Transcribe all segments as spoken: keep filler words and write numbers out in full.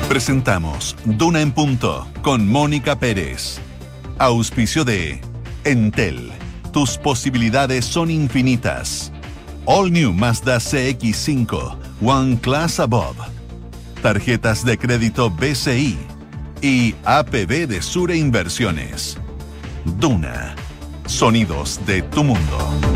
Presentamos Duna en Punto con Mónica Pérez. Auspicio de Entel. Tus posibilidades son infinitas. All New Mazda C X cinco, One Class Above. Tarjetas de crédito B C I y A P B de Sure Inversiones. Duna. Sonidos de tu mundo.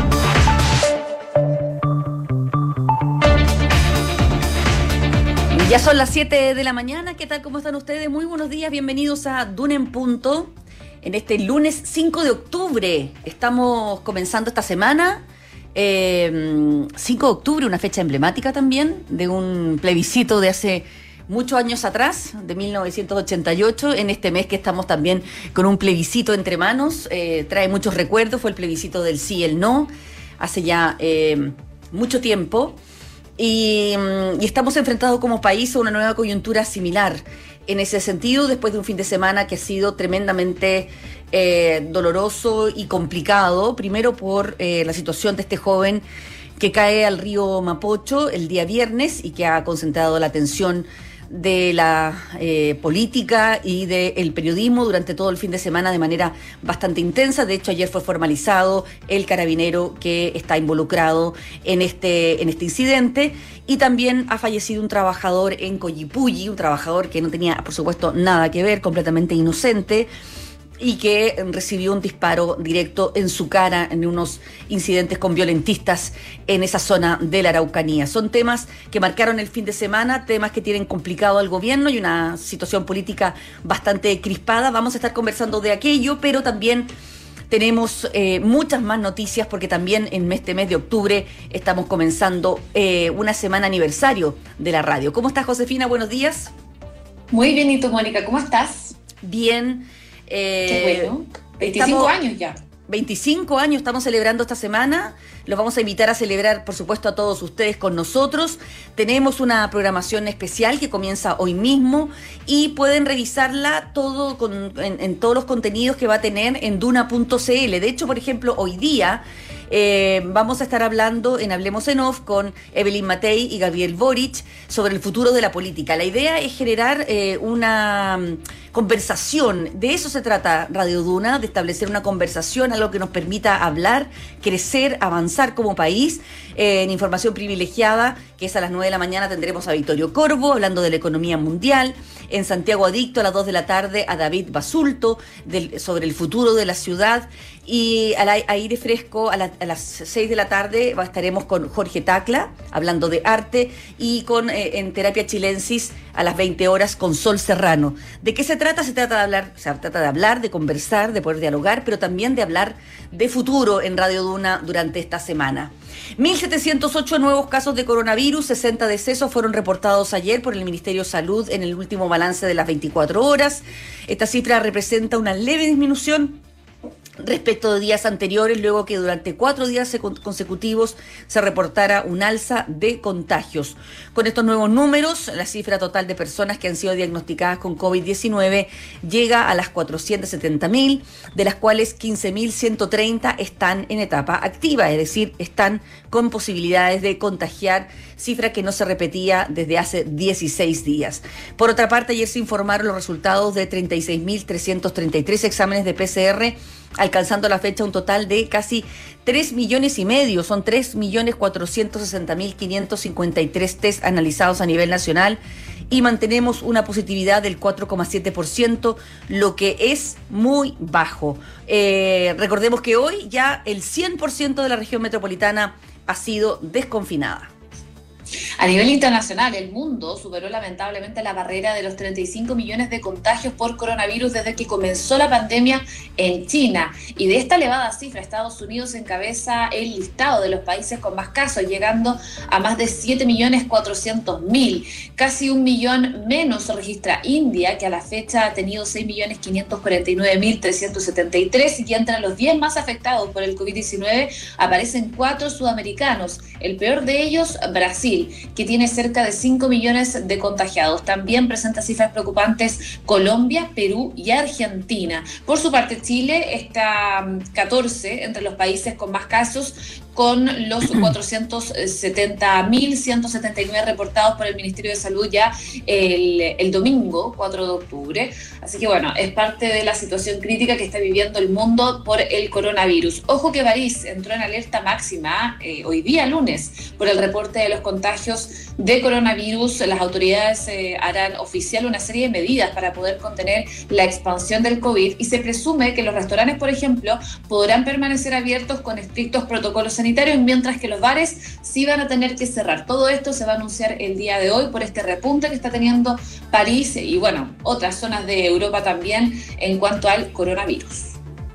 Ya son las siete de la mañana. ¿Qué tal? ¿Cómo están ustedes? Muy buenos días. Bienvenidos a Duna en Punto. En este lunes cinco de octubre. Estamos comenzando esta semana. Eh, cinco de octubre, una fecha emblemática también de un plebiscito de hace muchos años atrás, de mil novecientos ochenta y ocho. En este mes que estamos también con un plebiscito entre manos. Eh, trae muchos recuerdos. Fue el plebiscito del sí y el no. Hace ya eh, mucho tiempo. Y, y estamos enfrentados como país a una nueva coyuntura similar. En ese sentido, después de un fin de semana que ha sido tremendamente eh, doloroso y complicado, primero por eh, la situación de este joven que cae al río Mapocho el día viernes y que ha concentrado la atención de la eh, política y del periodismo durante todo el fin de semana de manera bastante intensa. De hecho, ayer fue formalizado el carabinero que está involucrado en este, en este incidente, y también ha fallecido un trabajador en Collipulli, un trabajador que no tenía, por supuesto, nada que ver, completamente inocente, y que recibió un disparo directo en su cara en unos incidentes con violentistas en esa zona de la Araucanía. Son temas que marcaron el fin de semana, temas que tienen complicado al gobierno y una situación política bastante crispada. Vamos a estar conversando de aquello, pero también tenemos eh, muchas más noticias porque también en este mes de octubre estamos comenzando eh, una semana aniversario de la radio. ¿Cómo estás, Josefina? Buenos días. Muy bien, ¿y tú, Mónica? ¿Cómo estás? Bien. Eh, Qué bueno. veinticinco años ya. veinticinco años estamos celebrando esta semana. Los vamos a invitar a celebrar, por supuesto, a todos ustedes con nosotros. Tenemos una programación especial que comienza hoy mismo y pueden revisarla todo con, en, en todos los contenidos que va a tener en duna punto c l. De hecho, por ejemplo, hoy día eh, vamos a estar hablando en Hablemos en Off con Evelyn Matei y Gabriel Boric sobre el futuro de la política. La idea es generar eh, una conversación. De eso se trata Radio Duna, de establecer una conversación, algo que nos permita hablar, crecer, avanzar como país. Eh, en información privilegiada, que es a las nueve de la mañana, tendremos a Vittorio Corvo hablando de la economía mundial. En Santiago Adicto a las dos de la tarde a David Basulto del, sobre el futuro de la ciudad. Y al aire fresco a, la, a las seis de la tarde estaremos con Jorge Tacla hablando de arte, y con eh, en Terapia Chilensis a las veinte horas con Sol Serrano. ¿De qué se trata? Se trata de hablar, se trata de hablar, de conversar, de poder dialogar, pero también de hablar de futuro en Radio Duna durante esta semana. mil setecientos ocho nuevos casos de coronavirus, sesenta decesos fueron reportados ayer por el Ministerio de Salud en el último balance de las veinticuatro horas. Esta cifra representa una leve disminución respecto de días anteriores, luego que durante cuatro días consecutivos se reportara un alza de contagios. Con estos nuevos números, la cifra total de personas que han sido diagnosticadas con covid diecinueve llega a las cuatrocientos setenta mil, de las cuales quince mil ciento treinta están en etapa activa, es decir, están con posibilidades de contagiar, cifra que no se repetía desde hace dieciséis días. Por otra parte, ayer se informaron los resultados de treinta y seis mil trescientos treinta y tres exámenes de P C R, alcanzando a la fecha un total de casi tres millones y medio. Son tres millones cuatrocientos sesenta mil quinientos cincuenta y tres test analizados a nivel nacional, y mantenemos una positividad del cuatro coma siete por ciento, lo que es muy bajo. Eh, recordemos que hoy ya el cien por ciento de la región metropolitana ha sido desconfinada. A nivel internacional, el mundo superó lamentablemente la barrera de los treinta y cinco millones de contagios por coronavirus desde que comenzó la pandemia en China. Y de esta elevada cifra, Estados Unidos encabeza el listado de los países con más casos, llegando a más de siete millones cuatrocientos mil. Casi un millón menos se registra India, que a la fecha ha tenido seis millones quinientos cuarenta y nueve mil trescientos setenta y tres, y entre los diez más afectados por el covid diecinueve aparecen cuatro sudamericanos. El peor de ellos, Brasil, Brasil, que tiene cerca de cinco millones de contagiados. También presenta cifras preocupantes Colombia, Perú y Argentina. Por su parte, Chile está catorce entre los países con más casos, con los cuatrocientos setenta mil ciento setenta y nueve reportados por el Ministerio de Salud ya el, el domingo, cuatro de octubre. Así que bueno, es parte de la situación crítica que está viviendo el mundo por el coronavirus. Ojo que París entró en alerta máxima eh, hoy día lunes por el reporte de los contagios de coronavirus. Las autoridades eh, harán oficial una serie de medidas para poder contener la expansión del COVID y se presume que los restaurantes, por ejemplo, podrán permanecer abiertos con estrictos protocolos sanitarios, mientras que los bares sí van a tener que cerrar. Todo esto se va a anunciar el día de hoy por este repunte que está teniendo París y, bueno, otras zonas de Europa también en cuanto al coronavirus.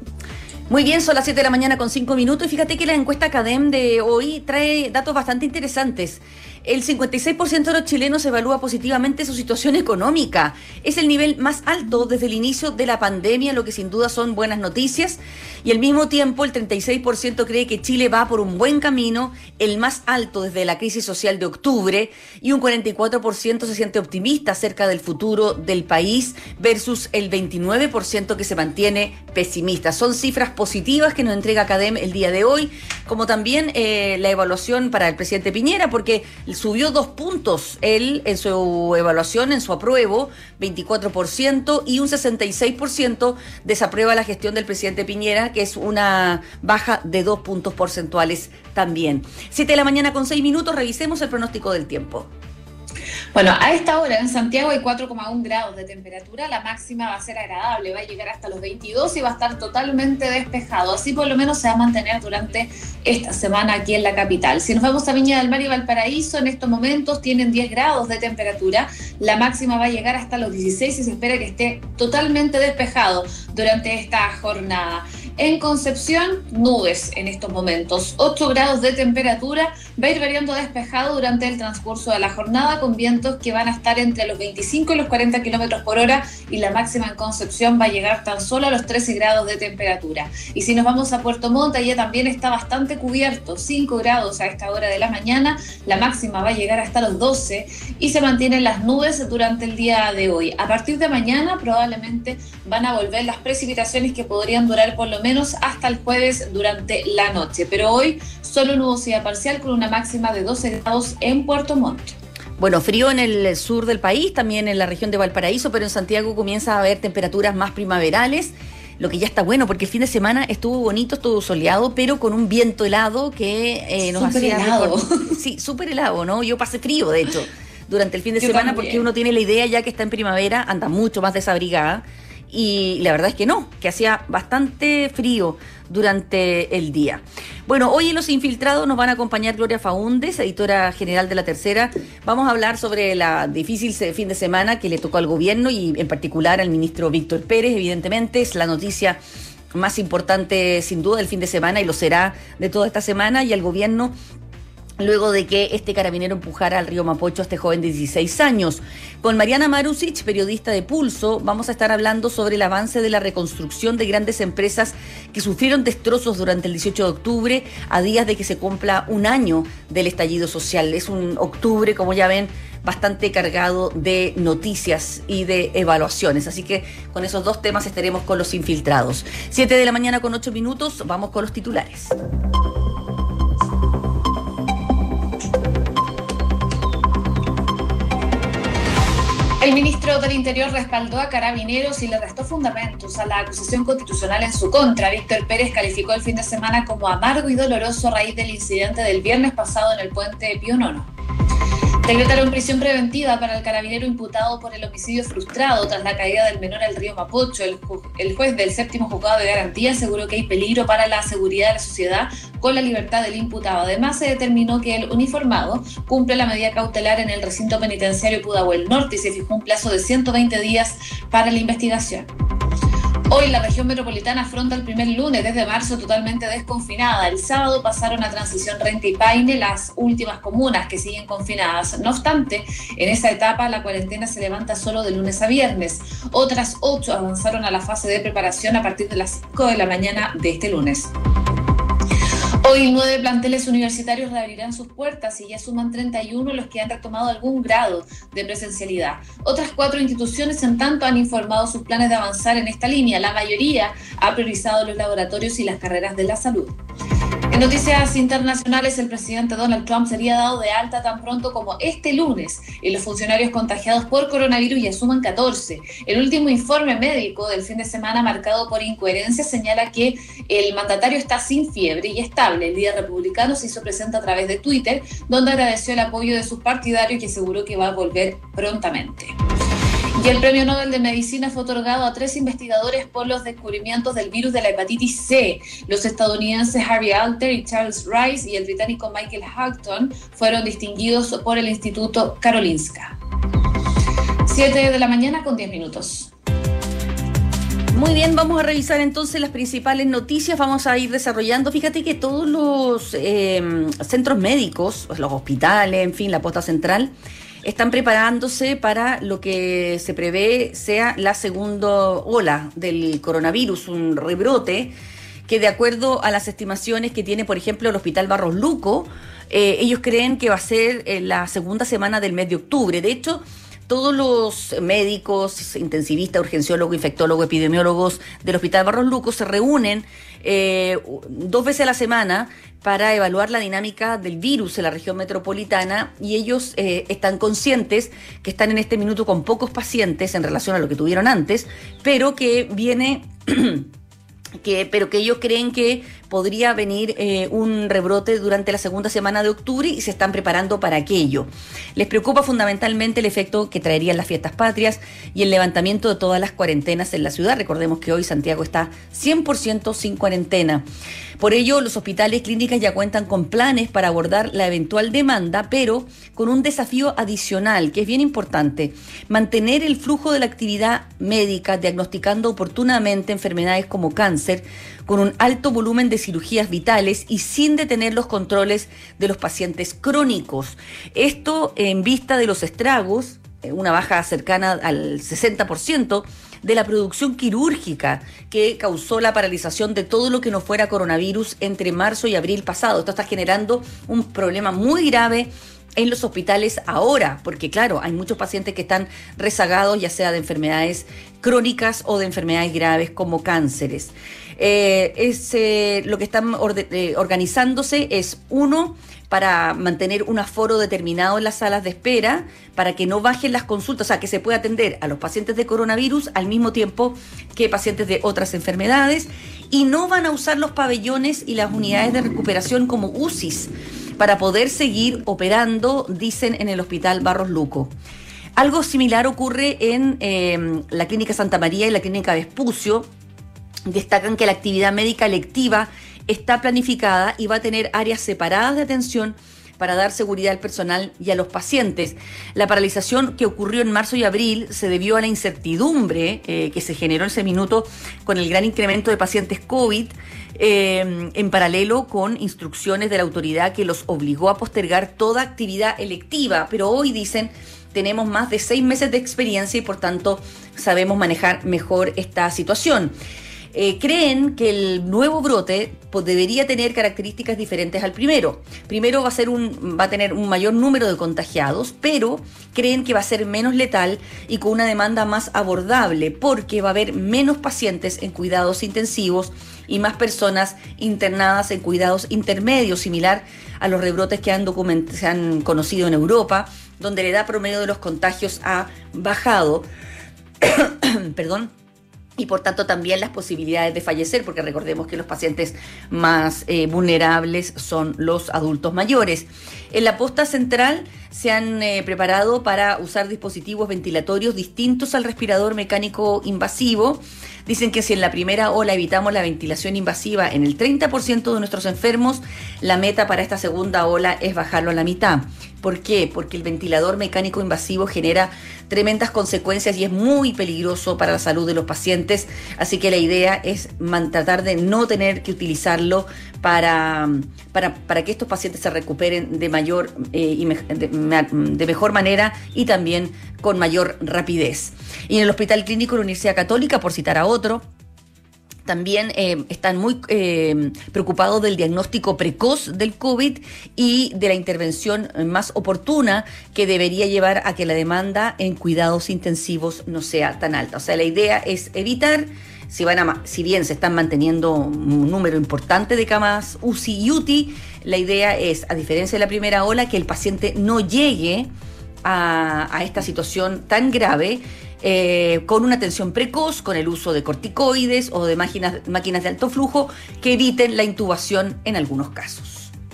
Muy bien, son las siete de la mañana con cinco minutos y fíjate que la encuesta CADEM de hoy trae datos bastante interesantes. El cincuenta y seis por ciento de los chilenos evalúa positivamente su situación económica. Es el nivel más alto desde el inicio de la pandemia, lo que sin duda son buenas noticias. Y al mismo tiempo, el treinta y seis por ciento cree que Chile va por un buen camino, el más alto desde la crisis social de octubre. Y un cuarenta y cuatro por ciento se siente optimista acerca del futuro del país versus el veintinueve por ciento que se mantiene pesimista. Son cifras positivas que nos entrega CADEM el día de hoy, como también eh, la evaluación para el presidente Piñera, porque subió dos puntos él en su evaluación, en su apruebo, veinticuatro por ciento, y un sesenta y seis por ciento desaprueba la gestión del presidente Piñera, que es una baja de dos puntos porcentuales también. Siete de la mañana con seis minutos, revisemos el pronóstico del tiempo. Bueno, a esta hora en Santiago hay cuatro coma uno grados de temperatura, la máxima va a ser agradable, va a llegar hasta los veintidós y va a estar totalmente despejado, así por lo menos se va a mantener durante esta semana aquí en la capital. Si nos vamos a Viña del Mar y Valparaíso, en estos momentos tienen diez grados de temperatura, la máxima va a llegar hasta los dieciséis y se espera que esté totalmente despejado durante esta jornada. En Concepción, nubes en estos momentos, ocho grados de temperatura, va a ir variando despejado durante el transcurso de la jornada con vientos que van a estar entre los veinticinco y los cuarenta kilómetros por hora y la máxima en Concepción va a llegar tan solo a los trece grados de temperatura. Y si nos vamos a Puerto Montt, ya también está bastante cubierto, cinco grados a esta hora de la mañana, la máxima va a llegar hasta los doce y se mantienen las nubes durante el día de hoy. A partir de mañana probablemente van a volver las precipitaciones que podrían durar por lo menos hasta el jueves durante la noche, pero hoy solo nubosidad parcial con una máxima de doce grados en Puerto Montt. Bueno, frío en el sur del país, también en la región de Valparaíso, pero en Santiago comienza a haber temperaturas más primaverales, lo que ya está bueno, porque el fin de semana estuvo bonito, estuvo soleado, pero con un viento helado que eh, nos super hacía... helado. Recordar... Sí, súper helado, ¿no? Yo pasé frío, de hecho, durante el fin de Yo semana, también. porque uno tiene la idea ya que está en primavera, anda mucho más desabrigada, y la verdad es que no, que hacía bastante frío durante el día. Bueno, hoy en Los Infiltrados nos van a acompañar Gloria Faúndez, editora general de La Tercera. Vamos a hablar sobre la difícil fin de semana que le tocó al gobierno y en particular al ministro Víctor Pérez. Evidentemente es la noticia más importante sin duda del fin de semana y lo será de toda esta semana, y al gobierno luego de que este carabinero empujara al río Mapocho a este joven de dieciséis años. Con Mariana Marusic, periodista de Pulso, vamos a estar hablando sobre el avance de la reconstrucción de grandes empresas que sufrieron destrozos durante el dieciocho de octubre, a días de que se cumpla un año del estallido social. Es un octubre, como ya ven, bastante cargado de noticias y de evaluaciones. Así que con esos dos temas estaremos con Los Infiltrados. Siete de la mañana con ocho minutos, vamos con los titulares. El ministro del Interior respaldó a Carabineros y le restó fundamentos a la acusación constitucional en su contra. Víctor Pérez calificó el fin de semana como amargo y doloroso a raíz del incidente del viernes pasado en el puente Pío Nono. Decretaron prisión preventiva para el carabinero imputado por el homicidio frustrado tras la caída del menor al río Mapocho. El, ju- el juez del séptimo juzgado de garantía aseguró que hay peligro para la seguridad de la sociedad con la libertad del imputado. Además, se determinó que el uniformado cumple la medida cautelar en el recinto penitenciario Pudahuel Norte y se fijó un plazo de ciento veinte días para la investigación. Hoy la región metropolitana afronta el primer lunes desde marzo totalmente desconfinada. El sábado pasaron a transición Renca y Paine las últimas comunas que siguen confinadas. No obstante, en esa etapa la cuarentena se levanta solo de lunes a viernes. Otras ocho avanzaron a la fase de preparación a partir de las cinco de la mañana de este lunes. Hoy nueve planteles universitarios reabrirán sus puertas y ya suman treinta y uno los que han retomado algún grado de presencialidad. Otras cuatro instituciones, en tanto, han informado sus planes de avanzar en esta línea. La mayoría ha priorizado los laboratorios y las carreras de la salud. En noticias internacionales, el presidente Donald Trump sería dado de alta tan pronto como este lunes y los funcionarios contagiados por coronavirus ya suman catorce. El último informe médico del fin de semana, marcado por incoherencia, señala que el mandatario está sin fiebre y estable. El líder republicano se hizo presente a través de Twitter, donde agradeció el apoyo de sus partidarios y aseguró que va a volver prontamente. Y el premio Nobel de Medicina fue otorgado a tres investigadores por los descubrimientos del virus de la hepatitis C. Los estadounidenses Harvey Alter y Charles Rice y el británico Michael Houghton fueron distinguidos por el Instituto Karolinska. siete de la mañana con diez minutos. Muy bien, vamos a revisar entonces las principales noticias, vamos a ir desarrollando. Fíjate que todos los eh, centros médicos, los hospitales, en fin, la posta central, están preparándose para lo que se prevé sea la segunda ola del coronavirus, un rebrote que, de acuerdo a las estimaciones que tiene, por ejemplo, el Hospital Barros Luco, eh, ellos creen que va a ser eh, la segunda semana del mes de octubre. De hecho, todos los médicos, intensivistas, urgenciólogos, infectólogos, epidemiólogos del Hospital Barros Luco se reúnen eh, dos veces a la semana para evaluar la dinámica del virus en la región metropolitana, y ellos eh, están conscientes que están en este minuto con pocos pacientes en relación a lo que tuvieron antes, pero que viene... Que, pero que ellos creen que podría venir eh, un rebrote durante la segunda semana de octubre y se están preparando para aquello. Les preocupa fundamentalmente el efecto que traerían las fiestas patrias y el levantamiento de todas las cuarentenas en la ciudad. Recordemos que hoy Santiago está cien por ciento sin cuarentena. Por ello, los hospitales y clínicas ya cuentan con planes para abordar la eventual demanda, pero con un desafío adicional, que es bien importante: mantener el flujo de la actividad médica, diagnosticando oportunamente enfermedades como cáncer, con un alto volumen de cirugías vitales y sin detener los controles de los pacientes crónicos. Esto en vista de los estragos, una baja cercana al sesenta por ciento de la producción quirúrgica que causó la paralización de todo lo que no fuera coronavirus entre marzo y abril pasado. Esto está generando un problema muy grave en los hospitales ahora, porque claro, hay muchos pacientes que están rezagados, ya sea de enfermedades crónicas o de enfermedades graves como cánceres. Eh, es, eh, lo que están orde- eh, organizándose es, uno, para mantener un aforo determinado en las salas de espera, para que no bajen las consultas, o sea, que se pueda atender a los pacientes de coronavirus al mismo tiempo que pacientes de otras enfermedades, y no van a usar los pabellones y las unidades de recuperación como U C Is para poder seguir operando, dicen en el Hospital Barros Luco. Algo similar ocurre en eh, la Clínica Santa María y la Clínica Vespucio. Destacan que la actividad médica electiva está planificada y va a tener áreas separadas de atención para dar seguridad al personal y a los pacientes. La paralización que ocurrió en marzo y abril se debió a la incertidumbre eh, que se generó en ese minuto con el gran incremento de pacientes COVID, eh, en paralelo con instrucciones de la autoridad que los obligó a postergar toda actividad electiva. Pero hoy, dicen, tenemos más de seis meses de experiencia y por tanto sabemos manejar mejor esta situación. Eh, creen que el nuevo brote pues, debería tener características diferentes al primero. Primero va a ser un, va a tener un mayor número de contagiados, pero creen que va a ser menos letal y con una demanda más abordable, porque va a haber menos pacientes en cuidados intensivos y más personas internadas en cuidados intermedios, similar a los rebrotes que han document- se han conocido en Europa, donde la edad promedio de los contagios ha bajado. Perdón. Y por tanto también las posibilidades de fallecer, porque recordemos que los pacientes más eh, vulnerables son los adultos mayores. En la posta central se han eh, preparado para usar dispositivos ventilatorios distintos al respirador mecánico invasivo. Dicen que si en la primera ola evitamos la ventilación invasiva en el treinta por ciento de nuestros enfermos, la meta para esta segunda ola es bajarlo a la mitad. ¿Por qué? Porque el ventilador mecánico invasivo genera tremendas consecuencias y es muy peligroso para la salud de los pacientes, así que la idea es man, tratar de no tener que utilizarlo para, para, para que estos pacientes se recuperen de mayor eh, y me, de, de mejor manera y también con mayor rapidez. Y en el Hospital Clínico de la Universidad Católica, por citar a otro, También eh, están muy eh, preocupados del diagnóstico precoz del COVID y de la intervención más oportuna que debería llevar a que la demanda en cuidados intensivos no sea tan alta. O sea, la idea es evitar, si, van a, si bien se están manteniendo un número importante de camas U C I y U T I, la idea es, a diferencia de la primera ola, que el paciente no llegue a, a esta situación tan grave, Eh, con una atención precoz, con el uso de corticoides o de máquinas, máquinas de alto flujo que eviten la intubación en algunos casos.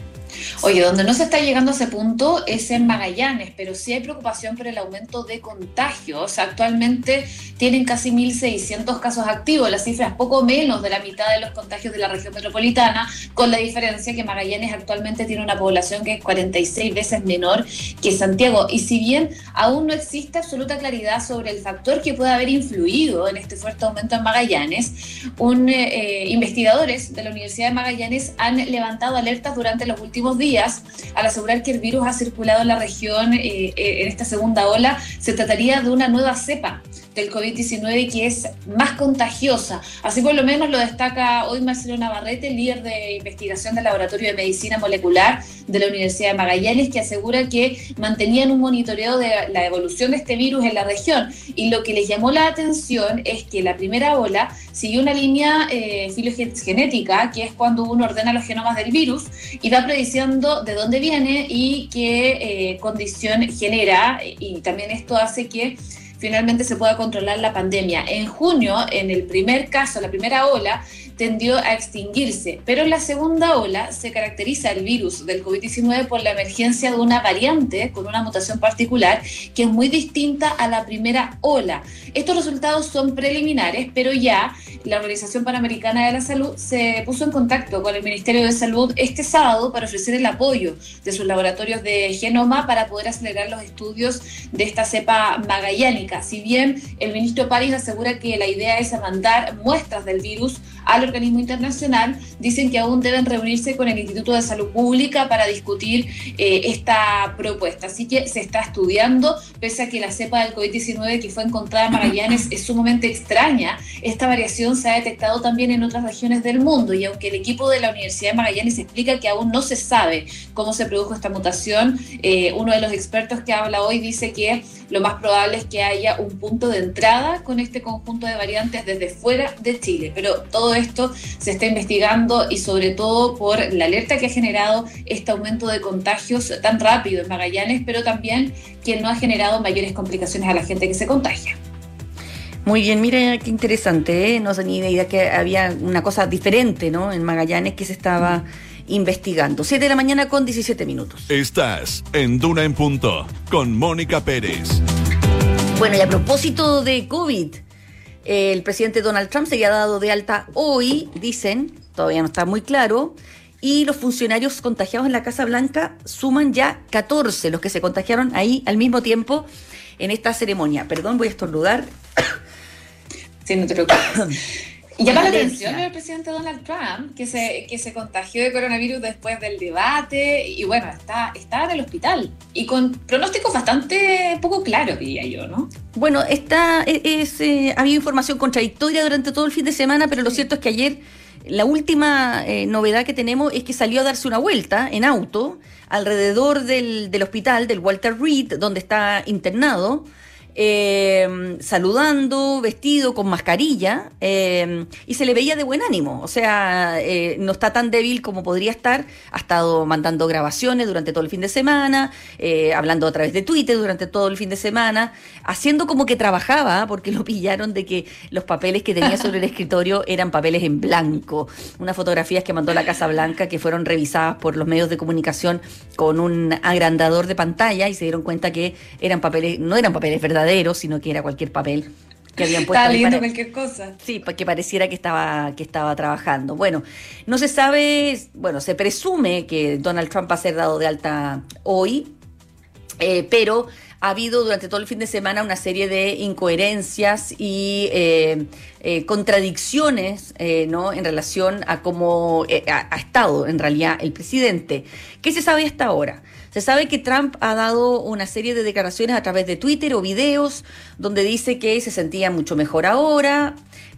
Oye, donde no se está llegando a ese punto es en Magallanes, pero sí hay preocupación por el aumento de contagios. Actualmente tienen casi mil seiscientos casos activos, la cifra es poco menos de la mitad de los contagios de la región metropolitana, con la diferencia que Magallanes actualmente tiene una población que es cuarenta y seis veces menor que Santiago. Y si bien aún no existe absoluta claridad sobre el factor que puede haber influido en este fuerte aumento en Magallanes, un, eh, investigadores de la Universidad de Magallanes han levantado alertas durante los últimos días al asegurar que el virus ha circulado en la región eh, eh, en esta segunda ola. Se trataría de una nueva cepa del COVID diecinueve que es más contagiosa. Así por lo menos lo destaca hoy Marcelo Navarrete, líder de investigación del Laboratorio de Medicina Molecular de la Universidad de Magallanes, que asegura que mantenían un monitoreo de la evolución de este virus en la región. Y lo que les llamó la atención es que la primera ola siguió una línea eh, filogenética, que es cuando uno ordena los genomas del virus y va prediciendo de dónde viene y qué eh, condición genera. Y también esto hace que finalmente se pueda controlar la pandemia. En junio, en el primer caso, la primera ola, tendió a extinguirse, pero en la segunda ola se caracteriza el virus del COVID diecinueve por la emergencia de una variante con una mutación particular que es muy distinta a la primera ola. Estos resultados son preliminares, pero ya la Organización Panamericana de la Salud se puso en contacto con el Ministerio de Salud este sábado para ofrecer el apoyo de sus laboratorios de genoma para poder acelerar los estudios de esta cepa magallánica. Si bien el ministro París asegura que la idea es mandar muestras del virus al organismo internacional, dicen que aún deben reunirse con el Instituto de Salud Pública para discutir eh, esta propuesta. Así que se está estudiando, pese a que la cepa del COVID diecinueve que fue encontrada en Magallanes es sumamente extraña. Esta variación se ha detectado también en otras regiones del mundo, y aunque el equipo de la Universidad de Magallanes explica que aún no se sabe cómo se produjo esta mutación, eh, uno de los expertos que habla hoy dice que lo más probable es que haya un punto de entrada con este conjunto de variantes desde fuera de Chile. Pero todo esto se está investigando, y sobre todo por la alerta que ha generado este aumento de contagios tan rápido en Magallanes, pero también que no ha generado mayores complicaciones a la gente que se contagia. Muy bien, mira qué interesante, ¿eh? No tenía ni idea que había una cosa diferente, ¿no?, en Magallanes que se estaba investigando. siete de la mañana con diecisiete minutos. Estás en Duna en Punto con Mónica Pérez. Bueno, y a propósito de COVID, eh, el presidente Donald Trump se había dado de alta hoy, dicen, todavía no está muy claro, y los funcionarios contagiados en la Casa Blanca suman ya catorce, los que se contagiaron ahí al mismo tiempo en esta ceremonia. Perdón, voy a estornudar. Sí, no te preocupes. Y llama la atención el presidente Donald Trump, que se, que se contagió de coronavirus después del debate, y bueno, está, está en el hospital, y con pronósticos bastante poco claros, diría yo, ¿no? Bueno, está, es, es, eh, había información contradictoria durante todo el fin de semana, pero lo Sí. cierto es que ayer la última eh, novedad que tenemos es que salió a darse una vuelta en auto alrededor del, del hospital, del Walter Reed, donde está internado, Eh, saludando, vestido con mascarilla, eh, y se le veía de buen ánimo. O sea, eh, no está tan débil como podría estar. Ha estado mandando grabaciones durante todo el fin de semana, eh, hablando a través de Twitter durante todo el fin de semana, haciendo como que trabajaba, porque lo pillaron de que los papeles que tenía sobre el escritorio eran papeles en blanco. Unas fotografías que mandó la Casa Blanca que fueron revisadas por los medios de comunicación con un agrandador de pantalla, y se dieron cuenta que eran papeles, no eran papeles verdaderos, sino que era cualquier papel que habían puesto. Estaba ahí leyendo para, cualquier cosa. sí, para que pareciera que estaba, que estaba trabajando. Bueno, no se sabe, bueno, se presume que Donald Trump va a ser dado de alta hoy, eh, pero ha habido durante todo el fin de semana una serie de incoherencias y eh, eh, contradicciones, eh, ¿no?, en relación a cómo eh, ha, ha estado en realidad el presidente. ¿Qué se sabe hasta ahora? Se sabe que Trump ha dado una serie de declaraciones a través de Twitter o videos donde dice que se sentía mucho mejor ahora,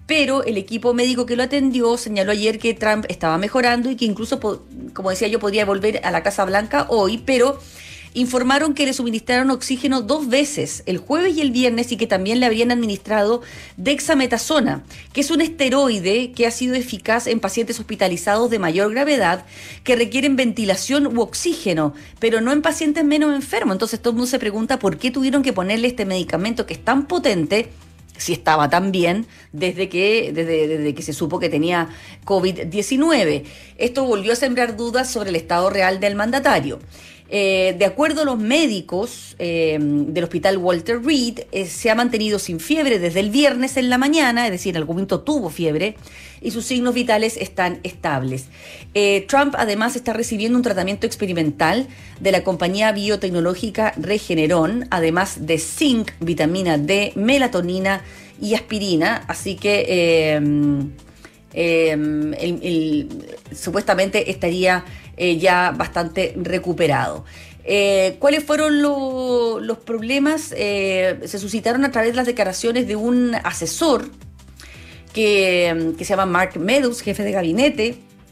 pero el equipo médico que lo atendió señaló ayer que Trump estaba mejorando y que incluso, como decía yo, podría volver a la Casa Blanca hoy, pero informaron que le suministraron oxígeno dos veces, el jueves y el viernes, y que también le habrían administrado dexametasona, que es un esteroide que ha sido eficaz en pacientes hospitalizados de mayor gravedad que requieren ventilación u oxígeno, pero no en pacientes menos enfermos. Entonces todo el mundo se pregunta por qué tuvieron que ponerle este medicamento que es tan potente, si estaba tan bien, desde que, desde, desde que se supo que tenía COVID diecinueve. Esto volvió a sembrar dudas sobre el estado real del mandatario. Eh, de acuerdo a los médicos eh, del hospital Walter Reed, eh, se ha mantenido sin fiebre desde el viernes en la mañana, es decir, en algún momento tuvo fiebre, y sus signos vitales están estables. Eh, Trump además está recibiendo un tratamiento experimental de la compañía biotecnológica Regeneron, además de zinc, vitamina D, melatonina y aspirina, así que eh, eh, el, el, supuestamente estaría Eh, ya bastante recuperado. Eh, ¿Cuáles fueron lo, los problemas? Eh, se suscitaron a través de las declaraciones de un asesor que, que se llama Mark Meadows, jefe de gabinete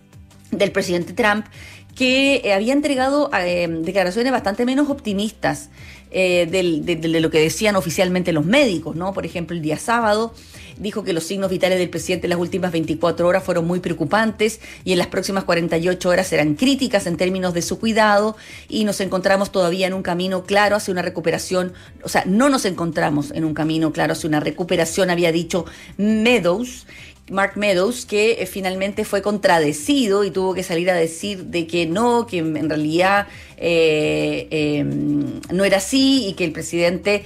del presidente Trump, que eh, había entregado eh, declaraciones bastante menos optimistas eh, del, de, de lo que decían oficialmente los médicos, ¿no? Por ejemplo, el día sábado dijo que los signos vitales del presidente en las últimas veinticuatro horas fueron muy preocupantes y en las próximas cuarenta y ocho horas serán críticas en términos de su cuidado, y nos encontramos todavía en un camino claro hacia una recuperación, o sea, no nos encontramos en un camino claro hacia una recuperación, había dicho Meadows, Mark Meadows, que eh, finalmente fue contradecido y tuvo que salir a decir de que no, que en realidad eh, eh, no era así y que el presidente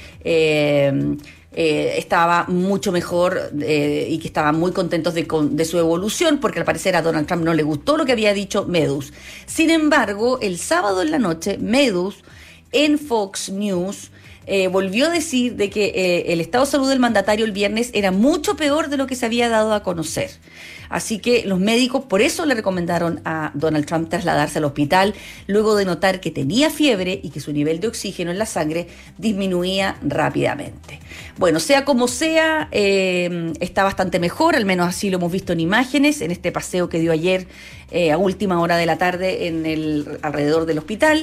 Eh, Eh, estaba mucho mejor eh, y que estaban muy contentos de, de su evolución, porque al parecer a Donald Trump no le gustó lo que había dicho Meadows. Sin embargo, el sábado en la noche, Meadows en Fox News eh, volvió a decir de que eh, el estado de salud del mandatario el viernes era mucho peor de lo que se había dado a conocer. Así que los médicos por eso le recomendaron a Donald Trump trasladarse al hospital, luego de notar que tenía fiebre y que su nivel de oxígeno en la sangre disminuía rápidamente. Bueno, sea como sea, eh, está bastante mejor, al menos así lo hemos visto en imágenes, en este paseo que dio ayer eh, a última hora de la tarde en el alrededor del hospital.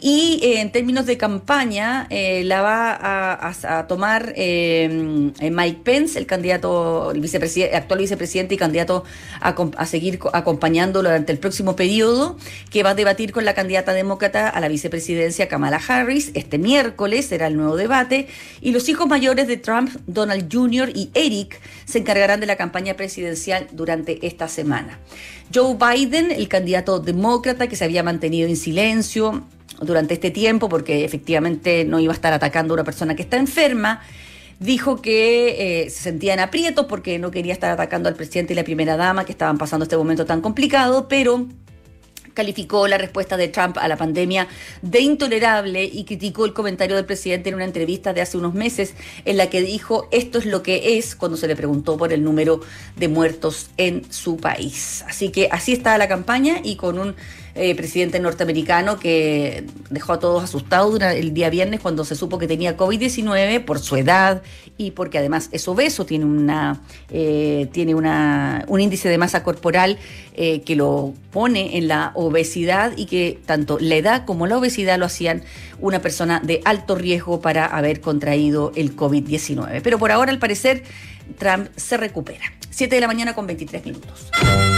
Y eh, en términos de campaña, eh, la va a, a, a tomar eh, Mike Pence, el candidato, el vicepresidente, actual vicepresidente y candidato a, a seguir acompañándolo durante el próximo periodo, que va a debatir con la candidata demócrata a la vicepresidencia Kamala Harris. Este miércoles será el nuevo debate, y los hijos mayores de Trump, Donald junior y Eric, se encargarán de la campaña presidencial durante esta semana. Joe Biden, el candidato demócrata que se había mantenido en silencio durante este tiempo porque efectivamente no iba a estar atacando a una persona que está enferma, dijo que eh, se sentía en aprietos porque no quería estar atacando al presidente y la primera dama que estaban pasando este momento tan complicado, pero calificó la respuesta de Trump a la pandemia de intolerable y criticó el comentario del presidente en una entrevista de hace unos meses en la que dijo esto es lo que es cuando se le preguntó por el número de muertos en su país. Así que así está la campaña, y con un eh, presidente norteamericano que dejó a todos asustados durante el día viernes cuando se supo que tenía COVID diecinueve por su edad y porque además es obeso, tiene una eh, tiene una un índice de masa corporal eh, que lo pone en la obesidad, y que tanto la edad como la obesidad lo hacían una persona de alto riesgo para haber contraído el COVID diecinueve. Pero por ahora, al parecer, Trump se recupera. siete de la mañana con veintitrés minutos.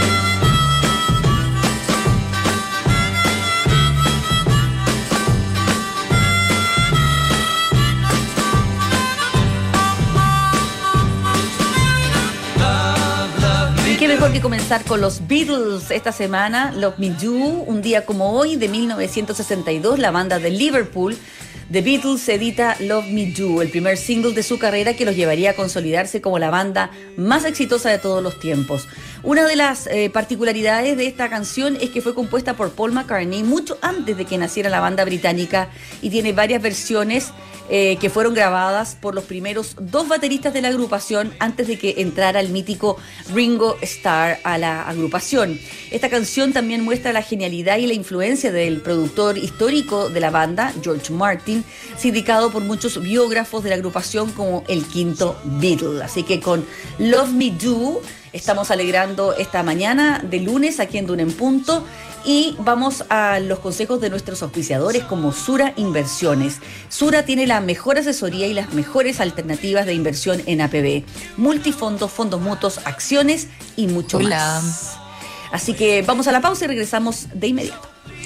Qué mejor que comenzar con los Beatles esta semana. Love Me Do, un día como hoy de mil novecientos sesenta y dos, la banda de Liverpool, The Beatles, edita Love Me Do, el primer single de su carrera que los llevaría a consolidarse como la banda más exitosa de todos los tiempos. Una de las eh, particularidades de esta canción es que fue compuesta por Paul McCartney mucho antes de que naciera la banda británica y tiene varias versiones eh, que fueron grabadas por los primeros dos bateristas de la agrupación antes de que entrara el mítico Ringo Starr a la agrupación. Esta canción también muestra la genialidad y la influencia del productor histórico de la banda, George Martin, sindicado por muchos biógrafos de la agrupación como el quinto Beatle. Así que con Love Me Do estamos alegrando esta mañana de lunes aquí en Duna en Punto y vamos a los consejos de nuestros auspiciadores como Sura Inversiones. Sura tiene la mejor asesoría y las mejores alternativas de inversión en A P B, multifondos, fondos mutuos, acciones y mucho Hola. más. Así que vamos a la pausa y regresamos de inmediato.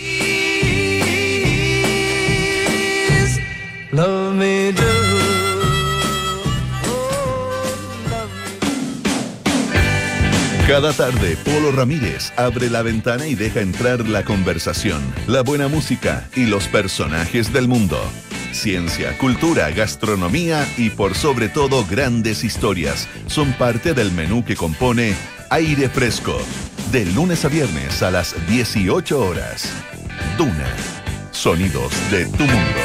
Love me do. Cada tarde, Polo Ramírez abre la ventana y deja entrar la conversación, la buena música y los personajes del mundo. Ciencia, cultura, gastronomía y por sobre todo grandes historias son parte del menú que compone Aire Fresco, de lunes a viernes a las dieciocho horas. Duna, sonidos de tu mundo.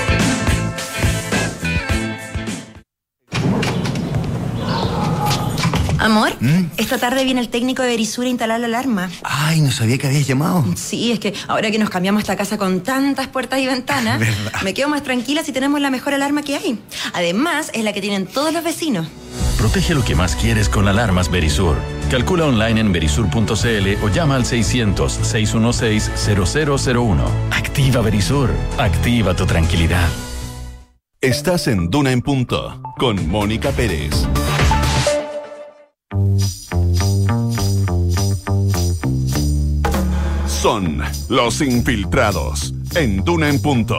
Amor, ¿Mm? esta tarde viene el técnico de Verisur a instalar la alarma. Ay, no sabía que habías llamado. Sí, es que ahora que nos cambiamos esta casa con tantas puertas y ventanas, ¿Verdad? me quedo más tranquila si tenemos la mejor alarma que hay. Además, es la que tienen todos los vecinos. Protege lo que más quieres con alarmas Verisur. Calcula online en verisur punto c l o llama al seiscientos, seiscientos dieciséis, cero cero cero uno. Activa Verisur. Activa tu tranquilidad. Estás en Duna en Punto con Mónica Pérez. Son los infiltrados en Duna en Punto.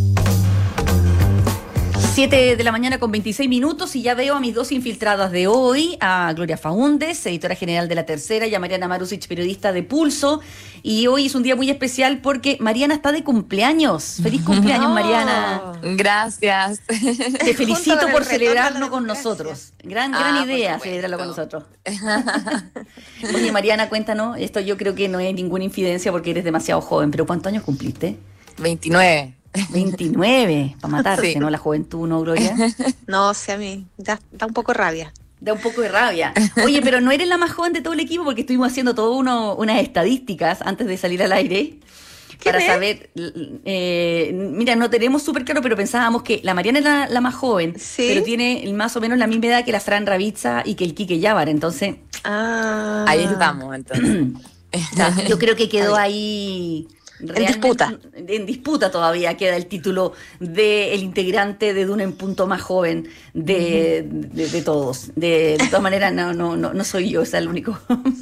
siete de la mañana con veintiséis minutos y ya veo a mis dos infiltradas de hoy, a Gloria Faúndez, editora general de La Tercera, y a Mariana Marusic, periodista de Pulso. Y hoy es un día muy especial porque Mariana está de cumpleaños. ¡Feliz cumpleaños, Oh, Mariana! Gracias. Te felicito Junto con por el celebrarlo retorno con a la democracia. nosotros. Gran, Ah, gran por idea supuesto. celebrarlo con nosotros. Oye, Mariana, cuéntanos, esto yo creo que no es ninguna infidencia porque eres demasiado joven, pero ¿cuántos años cumpliste? veintinueve. veintinueve, para matarse, Sí. ¿no? La juventud, ¿no, Gloria? No, sí, a mí da, da un poco rabia. Da un poco de rabia. Oye, pero no eres la más joven de todo el equipo porque estuvimos haciendo todo uno, unas estadísticas antes de salir al aire para es? saber, eh, mira, no tenemos súper claro, pero pensábamos que la Mariana es la, la más joven, ¿Sí? pero tiene más o menos la misma edad que la Fran Ravizza y que el Quique Llávar, entonces Ah. Ahí estamos, entonces. yo creo que quedó ahí... realmente disputa. En disputa todavía queda el título del integrante de Duna en Punto más joven de, de, de todos. De, de todas maneras, no, no, no, no soy yo, es el único.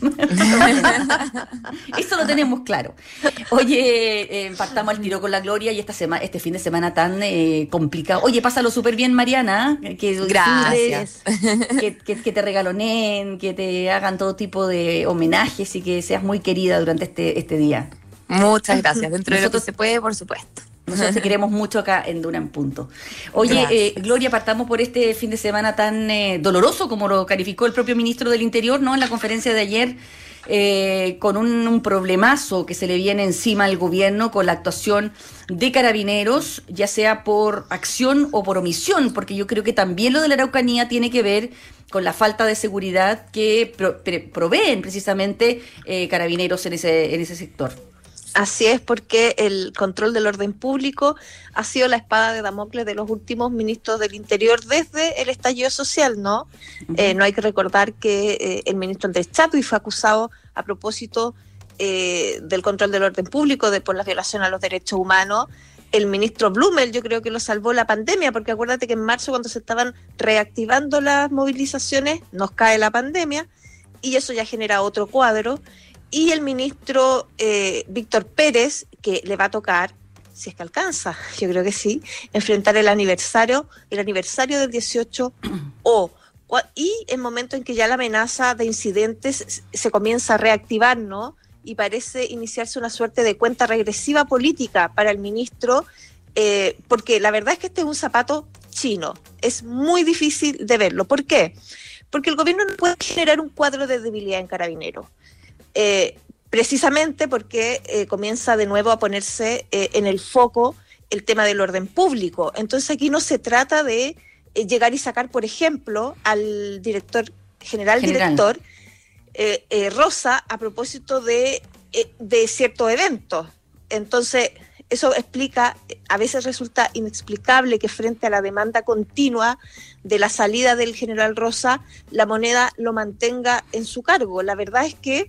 Eso lo tenemos claro. Oye, eh, pactamos al tiro con la Gloria y esta semana, este fin de semana tan eh, complicado. Oye, pásalo súper bien, Mariana. Que Gracias. disfrutes, Que, que, que te regalonen, que te hagan todo tipo de homenajes y que seas muy querida durante este, este día. Muchas gracias. Dentro de lo que Nosotros- se puede, por supuesto. Nosotros te queremos mucho acá en Duna en Punto. Oye, Gracias. eh, Gloria, partamos por este fin de semana tan eh, doloroso como lo calificó el propio ministro del Interior, ¿no? En la conferencia de ayer, eh, con un, un problemazo que se le viene encima al gobierno con la actuación de Carabineros, ya sea por acción o por omisión, porque yo creo que también lo de la Araucanía tiene que ver con la falta de seguridad que pro- pre- proveen precisamente eh, Carabineros en ese, en ese sector. Así es, porque el control del orden público ha sido la espada de Damocles de los últimos ministros del Interior desde el estallido social, ¿no? Ujú. Eh, no hay que recordar que eh, el ministro Andrés Chadwick fue acusado a propósito eh, del control del orden público, de por la violación a los derechos humanos. El ministro Blumel yo creo que lo salvó la pandemia, porque acuérdate que en marzo, cuando se estaban reactivando las movilizaciones, nos cae la pandemia y eso ya genera otro cuadro. Y el ministro eh, Víctor Pérez, que le va a tocar, si es que alcanza, yo creo que sí, enfrentar el aniversario, el aniversario del dieciocho O. Y el momento en que ya la amenaza de incidentes se comienza a reactivar, ¿no? Y parece iniciarse una suerte de cuenta regresiva política para el ministro, eh, porque la verdad es que este es un zapato chino. Es muy difícil de verlo. ¿Por qué? Porque el gobierno no puede generar un cuadro de debilidad en Carabineros. eh, precisamente porque eh, comienza de nuevo a ponerse eh, en el foco el tema del orden público. Entonces aquí no se trata de eh, llegar y sacar, por ejemplo, al director general, General. director eh, eh, Rosa a propósito de, eh, de ciertos eventos. Entonces eso explica, a veces resulta inexplicable que frente a la demanda continua de la salida del general Rosa, la moneda lo mantenga en su cargo. La verdad es que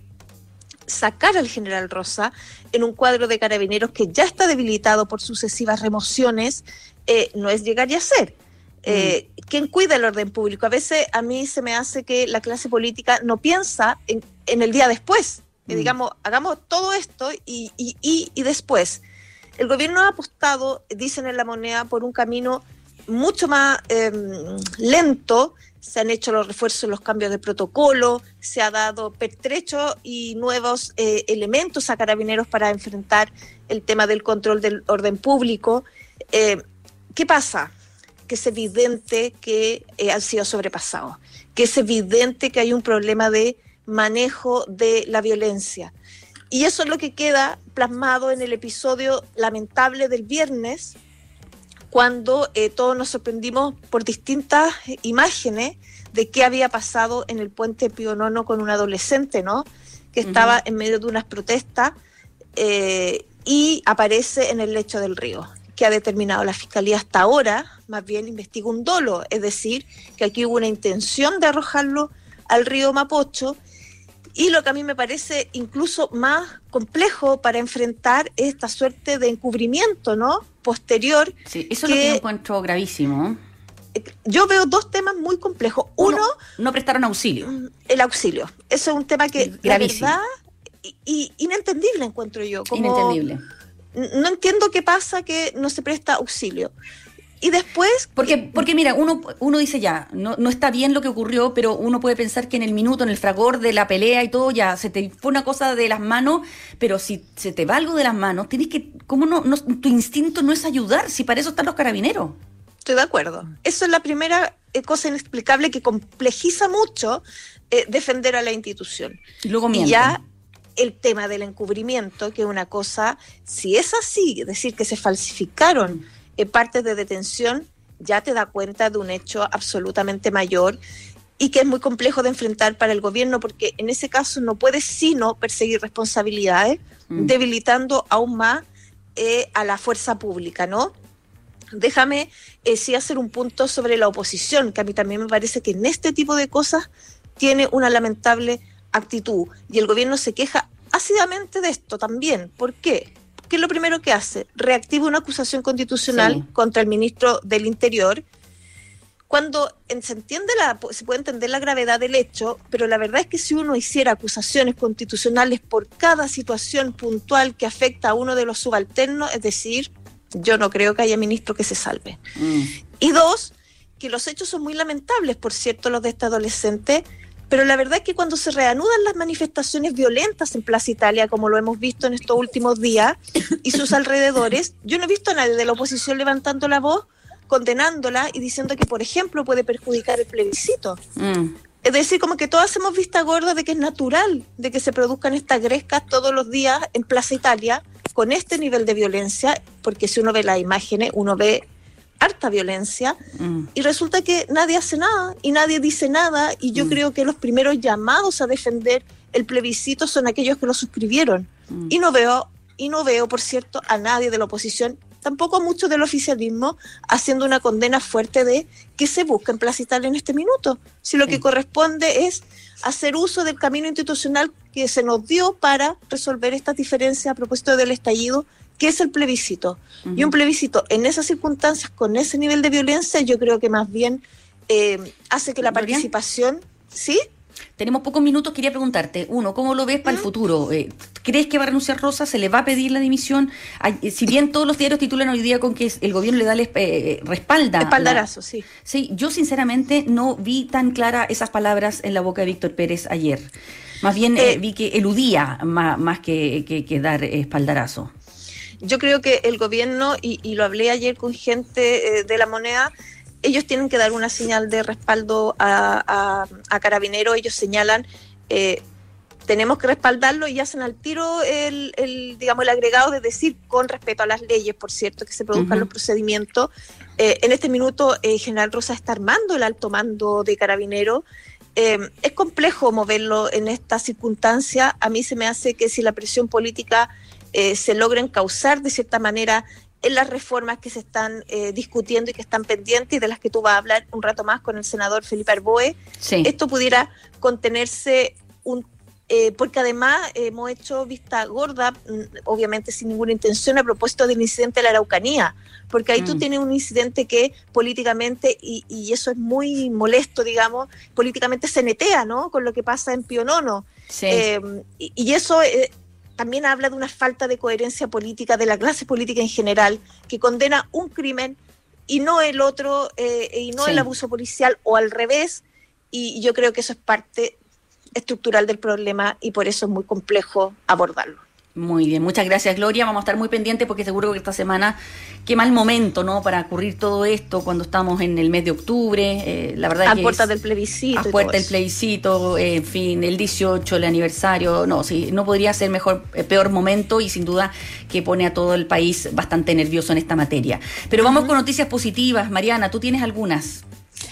sacar al general Rosa en un cuadro de carabineros que ya está debilitado por sucesivas remociones, eh, no es llegar y hacer. Eh, mm. ¿Quién cuida el orden público? A veces a mí se me hace que la clase política no piensa en, en el día después. Mm. Eh, digamos, hagamos todo esto y, y, y, y después. El gobierno ha apostado, dicen en La Moneda, por un camino mucho más eh, lento. Se han hecho los refuerzos, los cambios de protocolo, se ha dado pertrechos y nuevos eh, elementos a carabineros para enfrentar el tema del control del orden público. Eh, ¿Qué pasa? Que es evidente que eh, han sido sobrepasados, que es evidente que hay un problema de manejo de la violencia. Y eso es lo que queda plasmado en el episodio lamentable del viernes, cuando eh, todos nos sorprendimos por distintas imágenes de qué había pasado en el puente Pío Nono con un adolescente, ¿no? Que estaba uh-huh. en medio de unas protestas eh, y aparece en el lecho del río, que ha determinado la Fiscalía hasta ahora, más bien investiga un dolo, es decir, que aquí hubo una intención de arrojarlo al río Mapocho. Y lo que a mí me parece incluso más complejo para enfrentar es esta suerte de encubrimiento, ¿no? Posterior. Sí, eso que, es lo que yo encuentro gravísimo. Yo veo dos temas muy complejos. Uno, Uno, no prestaron auxilio. El auxilio. Eso es un tema que, gravísimo. La verdad, y, y inentendible encuentro yo. Como, inentendible. No entiendo qué pasa que no se presta auxilio. Y después... Porque, porque mira, uno, uno dice ya, no, no está bien lo que ocurrió, pero uno puede pensar que en el minuto, en el fragor de la pelea y todo, ya se te fue una cosa de las manos, pero si se te va algo de las manos, tienes que... ¿Cómo no, no? Tu instinto no es ayudar, si para eso están los carabineros. Estoy de acuerdo. Eso es la primera cosa inexplicable que complejiza mucho eh, defender a la institución. Y luego mienten. Y ya el tema del encubrimiento, que es una cosa, si es así, es decir, que se falsificaron Eh, partes de detención, ya te da cuenta de un hecho absolutamente mayor y que es muy complejo de enfrentar para el gobierno, porque en ese caso no puede sino perseguir responsabilidades, mm. debilitando aún más eh, a la fuerza pública, ¿no? Déjame eh, sí hacer un punto sobre la oposición, que a mí también me parece que en este tipo de cosas tiene una lamentable actitud, y el gobierno se queja ácidamente de esto también. ¿Por qué? ¿Qué es lo primero que hace? Reactiva una acusación constitucional sí. contra el ministro del Interior, cuando se entiende la, se puede entender la gravedad del hecho, pero la verdad es que si uno hiciera acusaciones constitucionales por cada situación puntual que afecta a uno de los subalternos, es decir, yo no creo que haya ministro que se salve. Mm. Y dos, que los hechos son muy lamentables, por cierto, los de este adolescente, pero la verdad es que cuando se reanudan las manifestaciones violentas en Plaza Italia, como lo hemos visto en estos últimos días, y sus alrededores, yo no he visto a nadie de la oposición levantando la voz, condenándola y diciendo que, por ejemplo, puede perjudicar el plebiscito. Mm. Es decir, como que todas hemos vista gorda de que es natural de que se produzcan estas grescas todos los días en Plaza Italia, con este nivel de violencia, porque si uno ve las imágenes, uno ve harta violencia, mm. y resulta que nadie hace nada y nadie dice nada, y yo mm. creo que los primeros llamados a defender el plebiscito son aquellos que lo suscribieron, mm. y no veo, y no veo, por cierto, a nadie de la oposición, tampoco a muchos del oficialismo, haciendo una condena fuerte de qué se busca en Plaza Italia en este minuto, si lo sí. que corresponde es hacer uso del camino institucional que se nos dio para resolver estas diferencias a propósito del estallido, que es el plebiscito. Uh-huh. Y un plebiscito en esas circunstancias, con ese nivel de violencia, yo creo que más bien eh, hace que la ¿Gloria? participación... ¿Sí? Tenemos pocos minutos, quería preguntarte. Uno, ¿cómo lo ves para ¿Mm? el futuro? Eh, ¿Crees que va a renunciar Rosa? ¿Se le va a pedir la dimisión? Hay, si bien todos los diarios titulan hoy día con que el gobierno le da el eh, respalda... Espaldarazo, la, sí. Sí, yo sinceramente no vi tan clara esas palabras en la boca de Víctor Pérez ayer. Más bien eh, eh, vi que eludía más, más que, que, que dar espaldarazo. Yo creo que el gobierno, y, y lo hablé ayer con gente eh, de La Moneda, ellos tienen que dar una señal de respaldo a, a, a Carabineros. Ellos señalan, eh, tenemos que respaldarlo, y hacen al tiro el, el digamos, el agregado de decir, con respeto a las leyes, por cierto, que se produzcan uh-huh. los procedimientos. Eh, en este minuto, eh, General Rosa está armando el alto mando de Carabineros. Eh, es complejo moverlo en esta circunstancia. A mí se me hace que si la presión política eh, se logra encauzar de cierta manera en las reformas que se están eh, discutiendo y que están pendientes, y de las que tú vas a hablar un rato más con el senador Felipe Arboe, sí. esto pudiera contenerse un Eh, porque además eh, hemos hecho vista gorda, obviamente sin ninguna intención, a propósito del incidente de la Araucanía, porque ahí mm. tú tienes un incidente que políticamente, y, y eso es muy molesto, digamos, políticamente se netea, ¿no?, con lo que pasa en Pionono. Sí. Eh, y, y eso eh, también habla de una falta de coherencia política de la clase política en general, que condena un crimen y no el otro, eh, y no sí. el abuso policial, o al revés, y yo creo que eso es parte estructural del problema, y por eso es muy complejo abordarlo. Muy bien, muchas gracias, Gloria. Vamos a estar muy pendientes, porque seguro que esta semana, qué mal momento, ¿no?, para ocurrir todo esto cuando estamos en el mes de octubre. Eh, la verdad a es que puertas es, del plebiscito. A puertas del plebiscito, eh, en fin, el dieciocho, el aniversario. No, sí, no podría ser mejor, eh, peor momento, y sin duda que pone a todo el país bastante nervioso en esta materia. Pero vamos uh-huh. con noticias positivas. Mariana, ¿tú tienes algunas?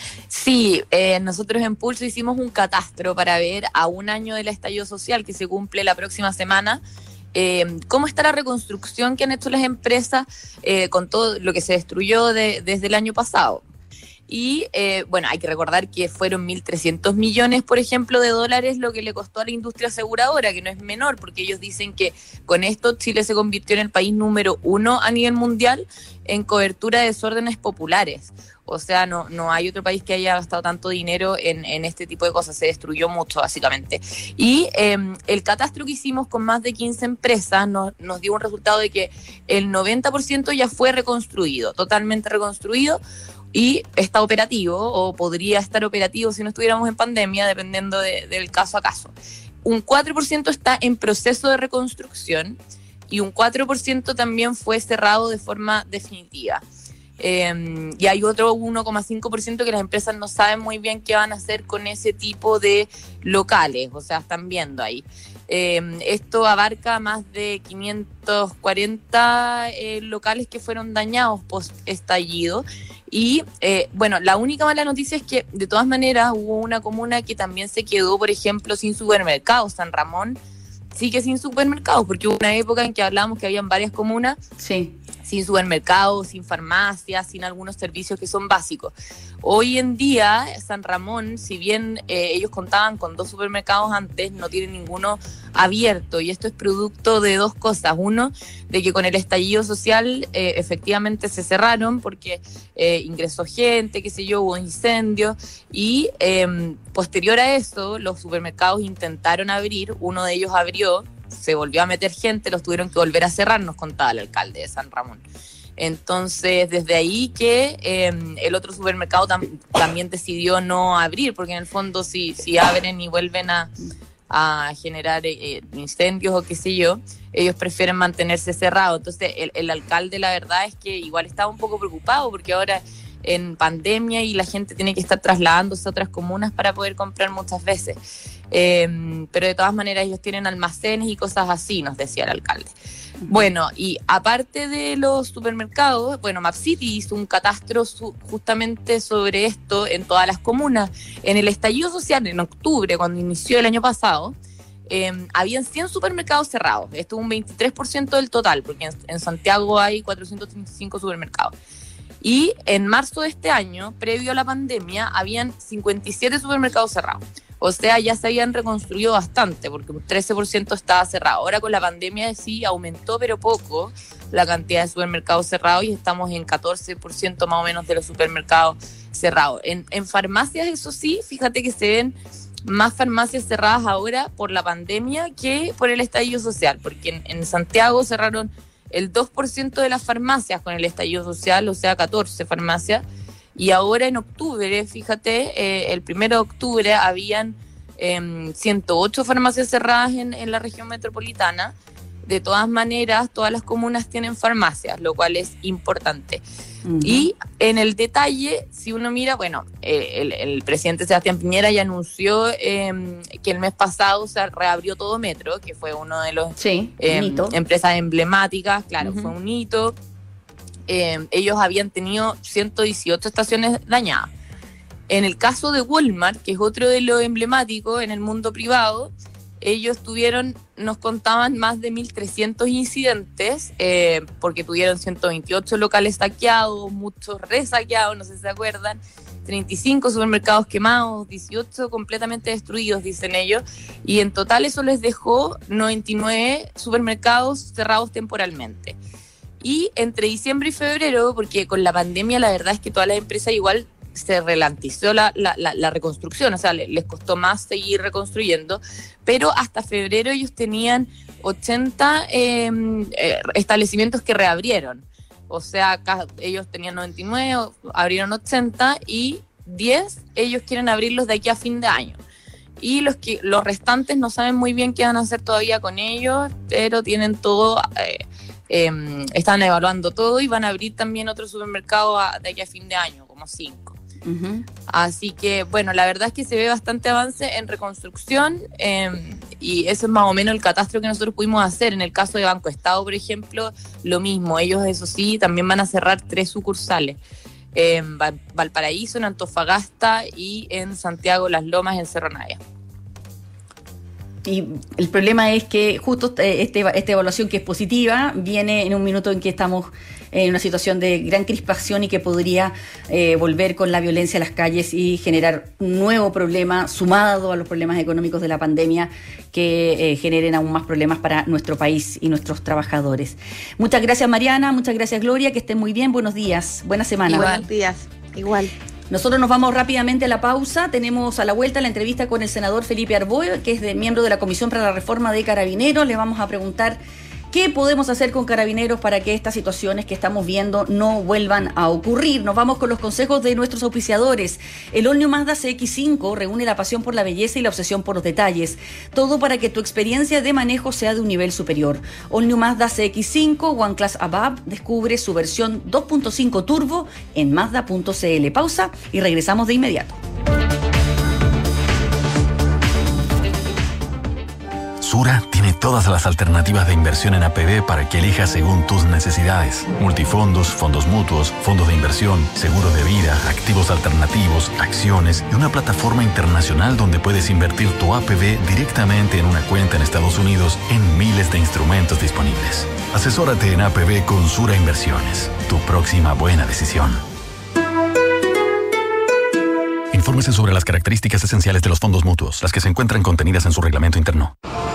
Sí, eh, nosotros en Pulso hicimos un catastro para ver, a un año del estallido social que se cumple la próxima semana, eh, cómo está la reconstrucción que han hecho las empresas eh, con todo lo que se destruyó de, desde el año pasado. Y eh, bueno, hay que recordar que fueron mil trescientos millones, por ejemplo, de dólares lo que le costó a la industria aseguradora, que no es menor, porque ellos dicen que con esto Chile se convirtió en el país número uno a nivel mundial en cobertura de desórdenes populares. O sea, no, no hay otro país que haya gastado tanto dinero en, en este tipo de cosas. Se destruyó mucho, básicamente. Y eh, el catastro que hicimos con más de quince empresas nos, nos dio un resultado de que el noventa por ciento ya fue reconstruido, totalmente reconstruido, y está operativo, o podría estar operativo si no estuviéramos en pandemia, dependiendo de, del caso a caso. Un cuatro por ciento está en proceso de reconstrucción, y un cuatro por ciento también fue cerrado de forma definitiva. Eh, y hay otro uno coma cinco por ciento que las empresas no saben muy bien qué van a hacer con ese tipo de locales, o sea, están viendo ahí. Eh, esto abarca más de quinientos cuarenta eh, locales que fueron dañados post estallido. Y eh, bueno, la única mala noticia es que de todas maneras hubo una comuna que también se quedó, por ejemplo, sin supermercados. San Ramón sigue sin supermercados, porque hubo una época en que hablábamos que habían varias comunas sí. sin supermercados, sin farmacias, sin algunos servicios que son básicos. Hoy en día, San Ramón, si bien eh, ellos contaban con dos supermercados antes, no tienen ninguno abierto, y esto es producto de dos cosas. Uno, de que con el estallido social eh, efectivamente se cerraron porque eh, ingresó gente, qué sé yo, hubo incendios, y eh, posterior a eso los supermercados intentaron abrir, uno de ellos abrió, se volvió a meter gente, los tuvieron que volver a cerrar, nos contaba el alcalde de San Ramón. Entonces, desde ahí que eh, el otro supermercado tam- también decidió no abrir, porque en el fondo si, si abren y vuelven a, a generar eh, incendios o qué sé yo, ellos prefieren mantenerse cerrados. Entonces, el, el alcalde, la verdad es que igual estaba un poco preocupado, porque ahora en pandemia y la gente tiene que estar trasladándose a otras comunas para poder comprar muchas veces. Eh, pero de todas maneras ellos tienen almacenes y cosas así, nos decía el alcalde. Bueno, y aparte de los supermercados, bueno, MapCity hizo un catastro su, justamente sobre esto en todas las comunas. En el estallido social, en octubre, cuando inició el año pasado, eh, habían cien supermercados cerrados. Esto es un veintitrés por ciento del total, porque en, en Santiago hay cuatrocientos treinta y cinco supermercados. Y en marzo de este año, previo a la pandemia, habían cincuenta y siete supermercados cerrados. O sea, ya se habían reconstruido bastante, porque un trece por ciento estaba cerrado. Ahora con la pandemia sí aumentó, pero poco, la cantidad de supermercados cerrados, y estamos en catorce por ciento más o menos de los supermercados cerrados. En, en farmacias, eso sí, fíjate que se ven más farmacias cerradas ahora por la pandemia que por el estallido social, porque en, en Santiago cerraron el dos por ciento de las farmacias con el estallido social, o sea, catorce farmacias. Y ahora en octubre, fíjate, eh, el primero de octubre habían eh, ciento ocho farmacias cerradas en, en la región metropolitana, de todas maneras, todas las comunas tienen farmacias, lo cual es importante. Uh-huh. Y en el detalle, si uno mira, bueno, eh, el, el presidente Sebastián Piñera ya anunció eh, que el mes pasado se reabrió todo Metro, que fue uno de los sí, eh, empresas emblemáticas, claro, uh-huh. fue un hito. Eh, ellos habían tenido ciento dieciocho estaciones dañadas. En el caso de Walmart, que es otro de los emblemáticos en el mundo privado, ellos tuvieron, nos contaban más de mil trescientos incidentes, eh, porque tuvieron ciento veintiocho locales saqueados, muchos resaqueados, no sé si se acuerdan, treinta y cinco supermercados quemados, dieciocho completamente destruidos, dicen ellos, y en total eso les dejó noventa y nueve supermercados cerrados temporalmente. Y entre diciembre y febrero, porque con la pandemia la verdad es que todas las empresas igual se ralentizó la, la, la, la reconstrucción, o sea, les, les costó más seguir reconstruyendo, pero hasta febrero ellos tenían ochenta eh, eh, establecimientos que reabrieron, o sea, acá ellos tenían noventa y nueve, abrieron ochenta y diez ellos quieren abrirlos de aquí a fin de año. Y los que los restantes no saben muy bien qué van a hacer todavía con ellos, pero tienen todo, eh, eh, están evaluando todo y van a abrir también otro supermercado a, de aquí a fin de año, como cinco. Uh-huh. Así que, bueno, la verdad es que se ve bastante avance en reconstrucción eh, y eso es más o menos el catastro que nosotros pudimos hacer. En el caso de Banco Estado, por ejemplo, lo mismo. Ellos, eso sí, también van a cerrar tres sucursales. En Valparaíso, en Antofagasta y en Santiago, Las Lomas, en Cerro Navia. Y el problema es que justo este, esta evaluación, que es positiva, viene en un minuto en que estamos en una situación de gran crispación y que podría eh, volver con la violencia a las calles y generar un nuevo problema sumado a los problemas económicos de la pandemia que eh, generen aún más problemas para nuestro país y nuestros trabajadores. Muchas gracias, Mariana, muchas gracias, Gloria, que estén muy bien, buenos días, buena semana. Igual. Buenos días, igual. Nosotros nos vamos rápidamente a la pausa. Tenemos a la vuelta la entrevista con el senador Felipe Arboe, que es de, miembro de la Comisión para la Reforma de Carabineros. Le vamos a preguntar qué podemos hacer con Carabineros para que estas situaciones que estamos viendo no vuelvan a ocurrir. Nos vamos con los consejos de nuestros auspiciadores. El All New Mazda C X cinco reúne la pasión por la belleza y la obsesión por los detalles. Todo para que tu experiencia de manejo sea de un nivel superior. All New Mazda C X cinco One Class Above descubre su versión dos punto cinco Turbo en Mazda punto c l. Pausa y regresamos de inmediato. Sura tiene todas las alternativas de inversión en A P B para que elijas según tus necesidades. Multifondos, fondos mutuos, fondos de inversión, seguros de vida, activos alternativos, acciones y una plataforma internacional donde puedes invertir tu A P B directamente en una cuenta en Estados Unidos en miles de instrumentos disponibles. Asesórate en A P B con Sura Inversiones. Tu próxima buena decisión. Infórmese sobre las características esenciales de los fondos mutuos, las que se encuentran contenidas en su reglamento interno.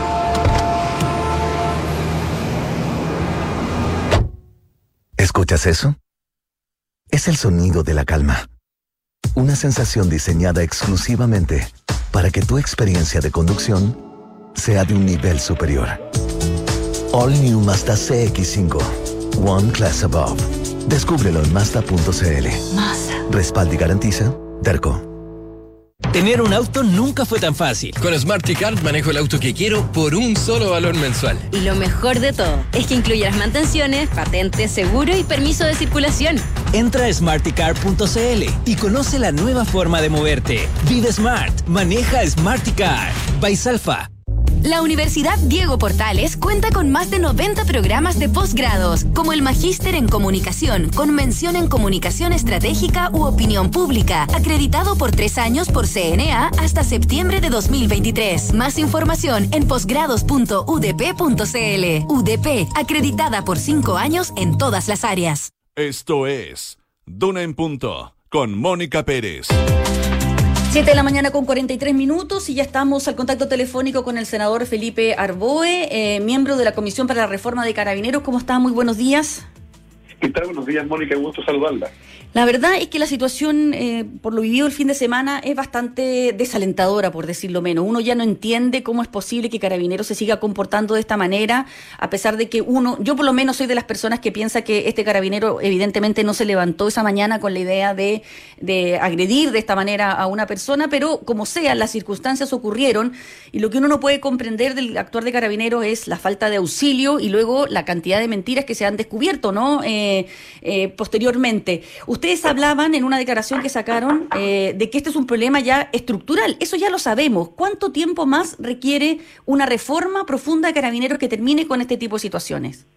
¿Escuchas eso? Es el sonido de la calma. Una sensación diseñada exclusivamente para que tu experiencia de conducción sea de un nivel superior. All New Mazda C X cinco. One Class Above. Descúbrelo en Mazda punto c l. Mazda. Respalda y garantiza Terco. Tener un auto nunca fue tan fácil. Con SmartyCard manejo el auto que quiero por un solo valor mensual. Y lo mejor de todo es que incluye las mantenciones, patente, seguro y permiso de circulación. Entra a smarty card punto c l y conoce la nueva forma de moverte. Vive Smart. Maneja SmartyCard. By Salfa. La Universidad Diego Portales cuenta con más de noventa programas de posgrados, como el Magíster en Comunicación, con mención en Comunicación Estratégica u Opinión Pública, acreditado por tres años por C N A hasta septiembre de dos mil veintitrés. Más información en posgrados punto u d p punto c l. U D P, acreditada por cinco años en todas las áreas. Esto es Duna en Punto, con Mónica Pérez. siete de la mañana con cuarenta y tres minutos y ya estamos al contacto telefónico con el senador Felipe Arboe, eh, miembro de la Comisión para la Reforma de Carabineros. ¿Cómo está? Muy buenos días. ¿Qué tal? Buenos días, Mónica, un gusto saludarla. La verdad es que la situación, eh, por lo vivido el fin de semana, es bastante desalentadora, por decirlo menos. Uno ya no entiende cómo es posible que Carabineros se siga comportando de esta manera, a pesar de que uno, yo por lo menos soy de las personas que piensa que este carabinero evidentemente no se levantó esa mañana con la idea de, de agredir de esta manera a una persona, pero como sea, las circunstancias ocurrieron y lo que uno no puede comprender del actuar de Carabineros es la falta de auxilio y luego la cantidad de mentiras que se han descubierto, ¿no? Eh, eh, posteriormente. Ustedes hablaban en una declaración que sacaron eh, de que este es un problema ya estructural. Eso ya lo sabemos. ¿Cuánto tiempo más requiere una reforma profunda de Carabineros que termine con este tipo de situaciones?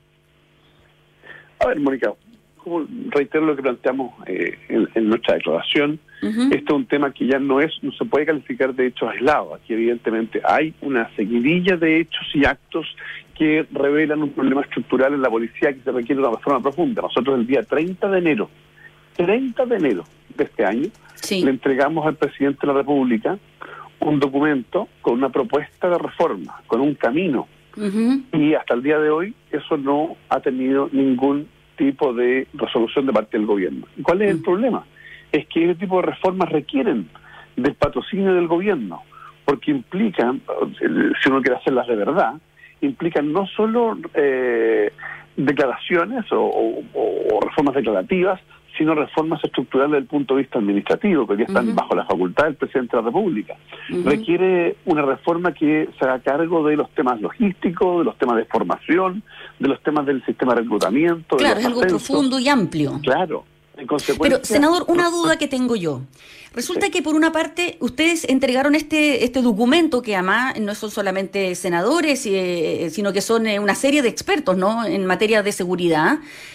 A ver, Mónica, como reitero lo que planteamos eh, en, en nuestra declaración, uh-huh. Este es un tema que ya no es, no se puede calificar de hechos aislados. Aquí evidentemente hay una seguidilla de hechos y actos que revelan un problema estructural en la policía que se requiere una reforma profunda. Nosotros el día treinta de enero, treinta de enero de este año, sí. le entregamos al presidente de la República un documento con una propuesta de reforma, con un camino. Uh-huh. Y hasta el día de hoy eso no ha tenido ningún tipo de resolución de parte del gobierno. ¿Cuál es uh-huh. el problema? Es que ese tipo de reformas requieren del patrocinio del gobierno, porque implican, si uno quiere hacerlas de verdad, implican no solo eh, declaraciones o, o, o reformas declarativas, sino reformas estructurales desde el punto de vista administrativo, que ya están uh-huh. bajo la facultad del presidente de la República. Uh-huh. Requiere una reforma que se haga cargo de los temas logísticos, de los temas de formación, de los temas del sistema de reclutamiento. Claro, de es algo ascensos. Profundo y amplio. Claro. En consecuencia, pero, senador, una duda que tengo yo. Resulta sí. que por una parte ustedes entregaron este este documento que además no son solamente senadores, eh, sino que son eh, una serie de expertos, ¿no?, en materia de seguridad.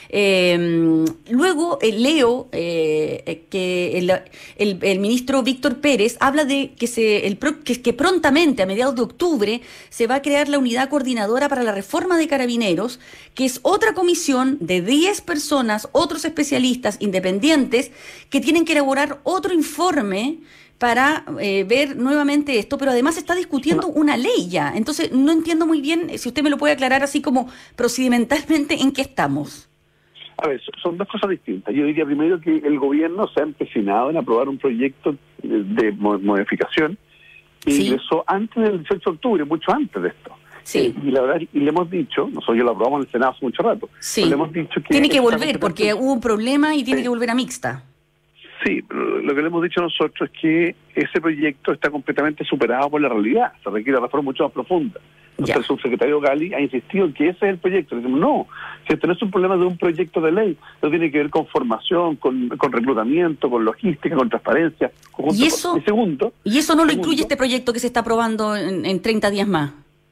Eh, luego eh, leo eh, que el, el, el ministro Víctor Pérez habla de que se el que, que prontamente, a mediados de octubre, se va a crear la unidad coordinadora para la reforma de Carabineros, que es otra comisión de diez personas, otros especialistas independientes, que tienen que elaborar otro informe para eh, ver nuevamente esto, pero además se está discutiendo una ley ya. Entonces, no entiendo muy bien, si usted me lo puede aclarar así como procedimentalmente, ¿en qué estamos? A ver, son dos cosas distintas. Yo diría primero que el gobierno se ha empecinado en aprobar un proyecto de modificación y sí. ingresó antes del dieciocho de octubre, mucho antes de esto. Sí. Eh, y la verdad, y le hemos dicho, nosotros ya lo aprobamos en el Senado hace mucho rato, sí. le hemos dicho que... Tiene que volver, porque hubo un problema y tiene sí. que volver a mixta. Sí, pero lo que le hemos dicho nosotros es que ese proyecto está completamente superado por la realidad, se requiere una reforma mucho más profunda. Entonces, el subsecretario Gali ha insistido en que ese es el proyecto. Le decimos, no, si tenés un problema de un proyecto de ley, no tiene que ver con formación, con, con reclutamiento, con logística, con transparencia. Con ¿Y eso, y segundo, ¿Y eso no lo segundo, incluye este proyecto que se está aprobando en, en treinta días más?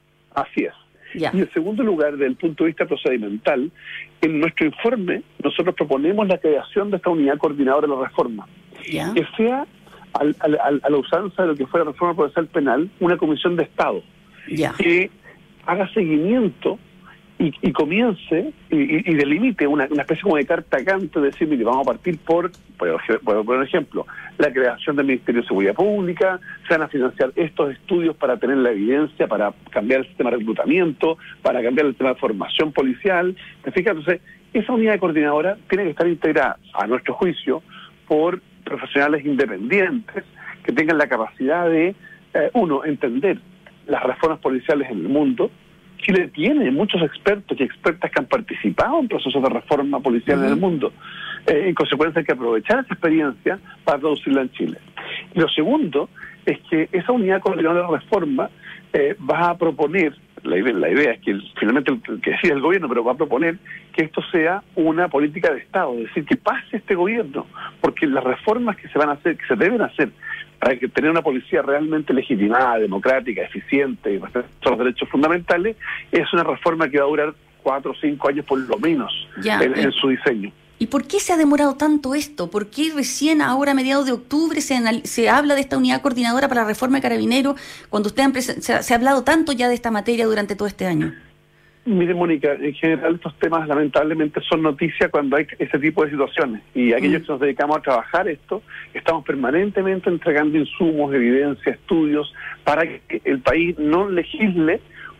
Así es. Ya. Y en segundo lugar, desde el punto de vista procedimental, en nuestro informe nosotros proponemos la creación de esta unidad coordinadora de la reforma, ya. que sea al, al, al, a la usanza de lo que fue la reforma procesal penal, una comisión de Estado, ya. que haga seguimiento y, y comience y, y, y delimite una, una especie como de carta cante de decir, mire, vamos a partir por, por, por, por ejemplo, la creación del Ministerio de Seguridad Pública, se van a financiar estos estudios para tener la evidencia, para cambiar el sistema de reclutamiento, para cambiar el sistema de formación policial. ¿Te fijas? Entonces, esa unidad coordinadora tiene que estar integrada, a nuestro juicio, por profesionales independientes que tengan la capacidad de, eh, uno, entender las reformas policiales en el mundo. Chile tiene muchos expertos y expertas que han participado en procesos de reforma policial uh-huh. en el mundo. Eh, en consecuencia, hay que aprovechar esa experiencia para traducirla en Chile. Y lo segundo es que esa unidad coordinadora de reforma eh, va a proponer, la idea, la idea es que el, finalmente el que decide el gobierno, pero va a proponer que esto sea una política de Estado, es decir, que pase este gobierno, porque las reformas que se van a hacer, que se deben hacer, para que tener una policía realmente legitimada, democrática, eficiente y respecto a los derechos fundamentales, es una reforma que va a durar cuatro o cinco años por lo menos ya, en, eh, en su diseño. ¿Y por qué se ha demorado tanto esto? ¿Por qué recién ahora, a mediados de octubre, se, anal- se habla de esta unidad coordinadora para la reforma de Carabineros, cuando usted presen- se, ha, se ha hablado tanto ya de esta materia durante todo este año? Mire, Mónica, en general estos temas lamentablemente son noticia cuando hay ese tipo de situaciones, y aquellos mm. que nos dedicamos a trabajar esto, estamos permanentemente entregando insumos, evidencia, estudios, para que el país no legisle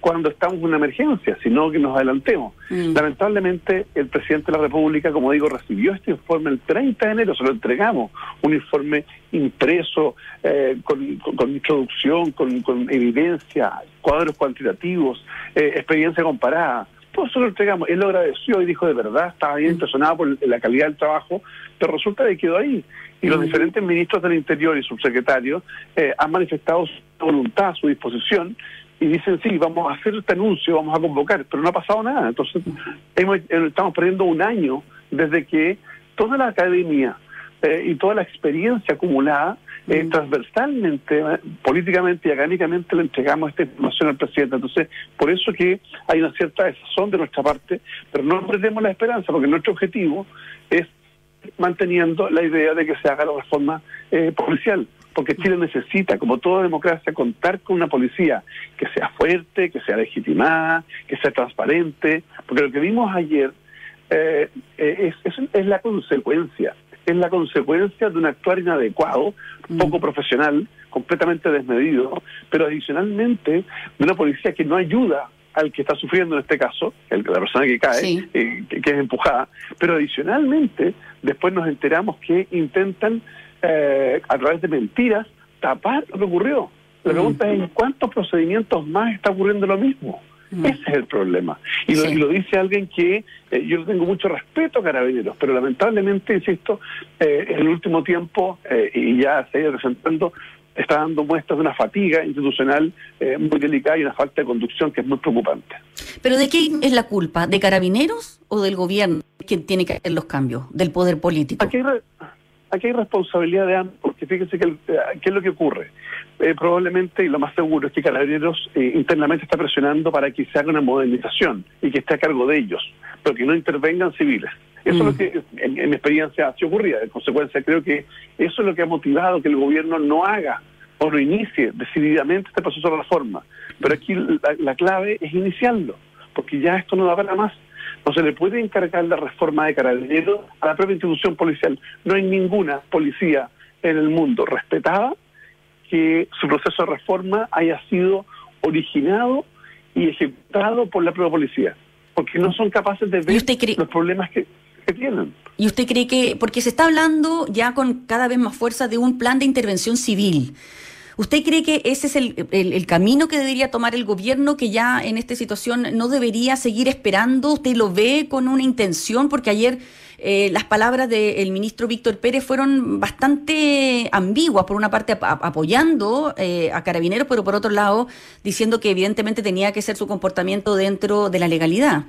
cuando estamos en una emergencia, sino que nos adelantemos. Mm. Lamentablemente, el presidente de la República, como digo, recibió este informe el treinta de enero, se lo entregamos, un informe impreso, eh, con, con, con introducción, con, con evidencia, cuadros cuantitativos, eh, experiencia comparada. Todo eso lo entregamos. Él lo agradeció y dijo de verdad, estaba bien impresionado por la calidad del trabajo, pero resulta que quedó ahí. Y los diferentes ministros del Interior y subsecretarios eh, han manifestado su voluntad, su disposición, y dicen, sí, vamos a hacer este anuncio, vamos a convocar, pero no ha pasado nada. Entonces, hemos, estamos perdiendo un año desde que toda la academia eh, y toda la experiencia acumulada, eh, mm. transversalmente, eh, políticamente y académicamente, le entregamos esta información al presidente. Entonces, por eso que hay una cierta desazón de nuestra parte, pero no perdemos la esperanza, porque nuestro objetivo es manteniendo la idea de que se haga la reforma eh, policial, porque Chile necesita, como toda democracia, contar con una policía que sea fuerte, que sea legitimada, que sea transparente, porque lo que vimos ayer eh, es, es, es la consecuencia, es la consecuencia de un actuar inadecuado, poco profesional, completamente desmedido, pero adicionalmente de una policía que no ayuda al que está sufriendo en este caso, el, la persona que cae, sí. eh, que, que es empujada, pero adicionalmente después nos enteramos que intentan eh, a través de mentiras tapar lo que ocurrió. La mm. pregunta es, ¿en cuántos procedimientos más está ocurriendo lo mismo? Mm. Ese es el problema. Y, sí. lo, y lo dice alguien que eh, yo tengo mucho respeto a Carabineros, pero lamentablemente, insisto, eh, en el último tiempo, eh, y ya se ha ido presentando, está dando muestras de una fatiga institucional eh, muy delicada y una falta de conducción que es muy preocupante. ¿Pero de qué es la culpa? ¿De Carabineros o del gobierno que tiene que hacer los cambios? ¿Del poder político? Aquí hay, re, aquí hay responsabilidad de ambos, porque fíjense que el, ¿qué es lo que ocurre? Eh, probablemente, y lo más seguro, es que Carabineros eh, internamente está presionando para que se haga una modernización y que esté a cargo de ellos, pero que no intervengan civiles. Eso mm. es lo que, en, en mi experiencia, sí ocurría. En consecuencia, creo que eso es lo que ha motivado que el gobierno no haga o no inicie decididamente este proceso de reforma. Pero aquí la, la clave es iniciarlo, porque ya esto no da para más. No se le puede encargar la reforma de Carabineros a la propia institución policial. No hay ninguna policía en el mundo respetada que su proceso de reforma haya sido originado y ejecutado por la propia policía, porque no son capaces de ver los problemas que... que tienen. ¿Y usted cree que, porque se está hablando ya con cada vez más fuerza de un plan de intervención civil, ¿usted cree que ese es el, el, el camino que debería tomar el gobierno, que ya en esta situación no debería seguir esperando? ¿Usted lo ve con una intención? Porque ayer eh, las palabras del ministro Víctor Pérez fueron bastante ambiguas, por una parte ap- apoyando eh, a Carabineros, pero por otro lado diciendo que evidentemente tenía que ser su comportamiento dentro de la legalidad.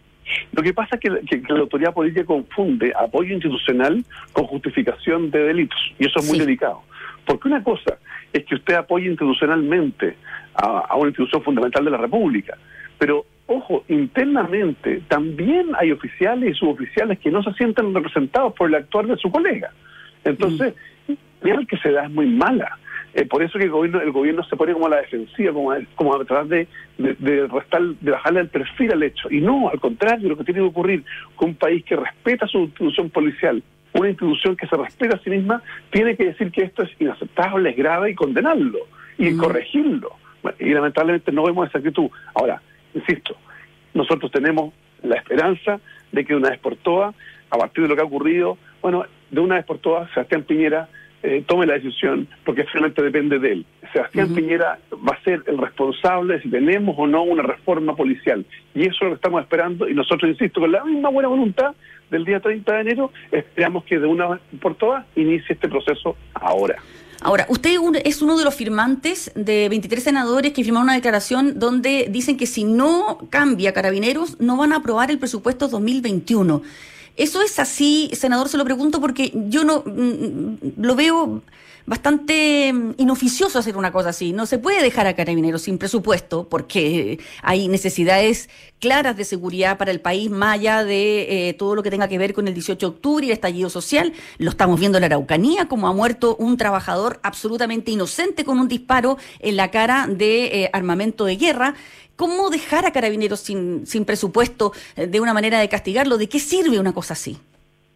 Lo que pasa es que, que, que la autoridad política confunde apoyo institucional con justificación de delitos, y eso es muy sí. delicado. Porque una cosa es que usted apoye institucionalmente a, a una institución fundamental de la República, pero, ojo, internamente también hay oficiales y suboficiales que no se sienten representados por el actuar de su colega. Entonces, mm. la que se da es muy mala. Eh, por eso que el gobierno el gobierno se pone como a la defensiva, como a, como a tratar de, de, de restar, de bajarle el perfil al hecho. Y no, al contrario, lo que tiene que ocurrir con un país que respeta su institución policial, una institución que se respeta a sí misma, tiene que decir que esto es inaceptable, es grave y condenarlo, y mm. corregirlo. Y lamentablemente no vemos esa actitud. Ahora, insisto, nosotros tenemos la esperanza de que de una vez por todas, a partir de lo que ha ocurrido, bueno, de una vez por todas, Sebastián Piñera Eh, tome la decisión, porque finalmente depende de él. Sebastián uh-huh. Piñera va a ser el responsable de si tenemos o no una reforma policial, y eso es lo que estamos esperando, y nosotros, insisto, con la misma buena voluntad del día treinta de enero, esperamos que de una vez por todas inicie este proceso ahora. Ahora, usted es uno de los firmantes de veintitrés senadores que firmaron una declaración donde dicen que si no cambia Carabineros, no van a aprobar el presupuesto dos mil veintiuno. ¿Eso es así, senador? Se lo pregunto porque yo no mm, lo veo bastante inoficioso hacer una cosa así. No se puede dejar a Carabineros sin presupuesto porque hay necesidades claras de seguridad para el país, más allá de eh, todo lo que tenga que ver con el dieciocho de octubre y el estallido social. Lo estamos viendo en la Araucanía, como ha muerto un trabajador absolutamente inocente con un disparo en la cara de eh, armamento de guerra. ¿Cómo dejar a Carabineros sin, sin presupuesto, de una manera de castigarlo? ¿De qué sirve una cosa así?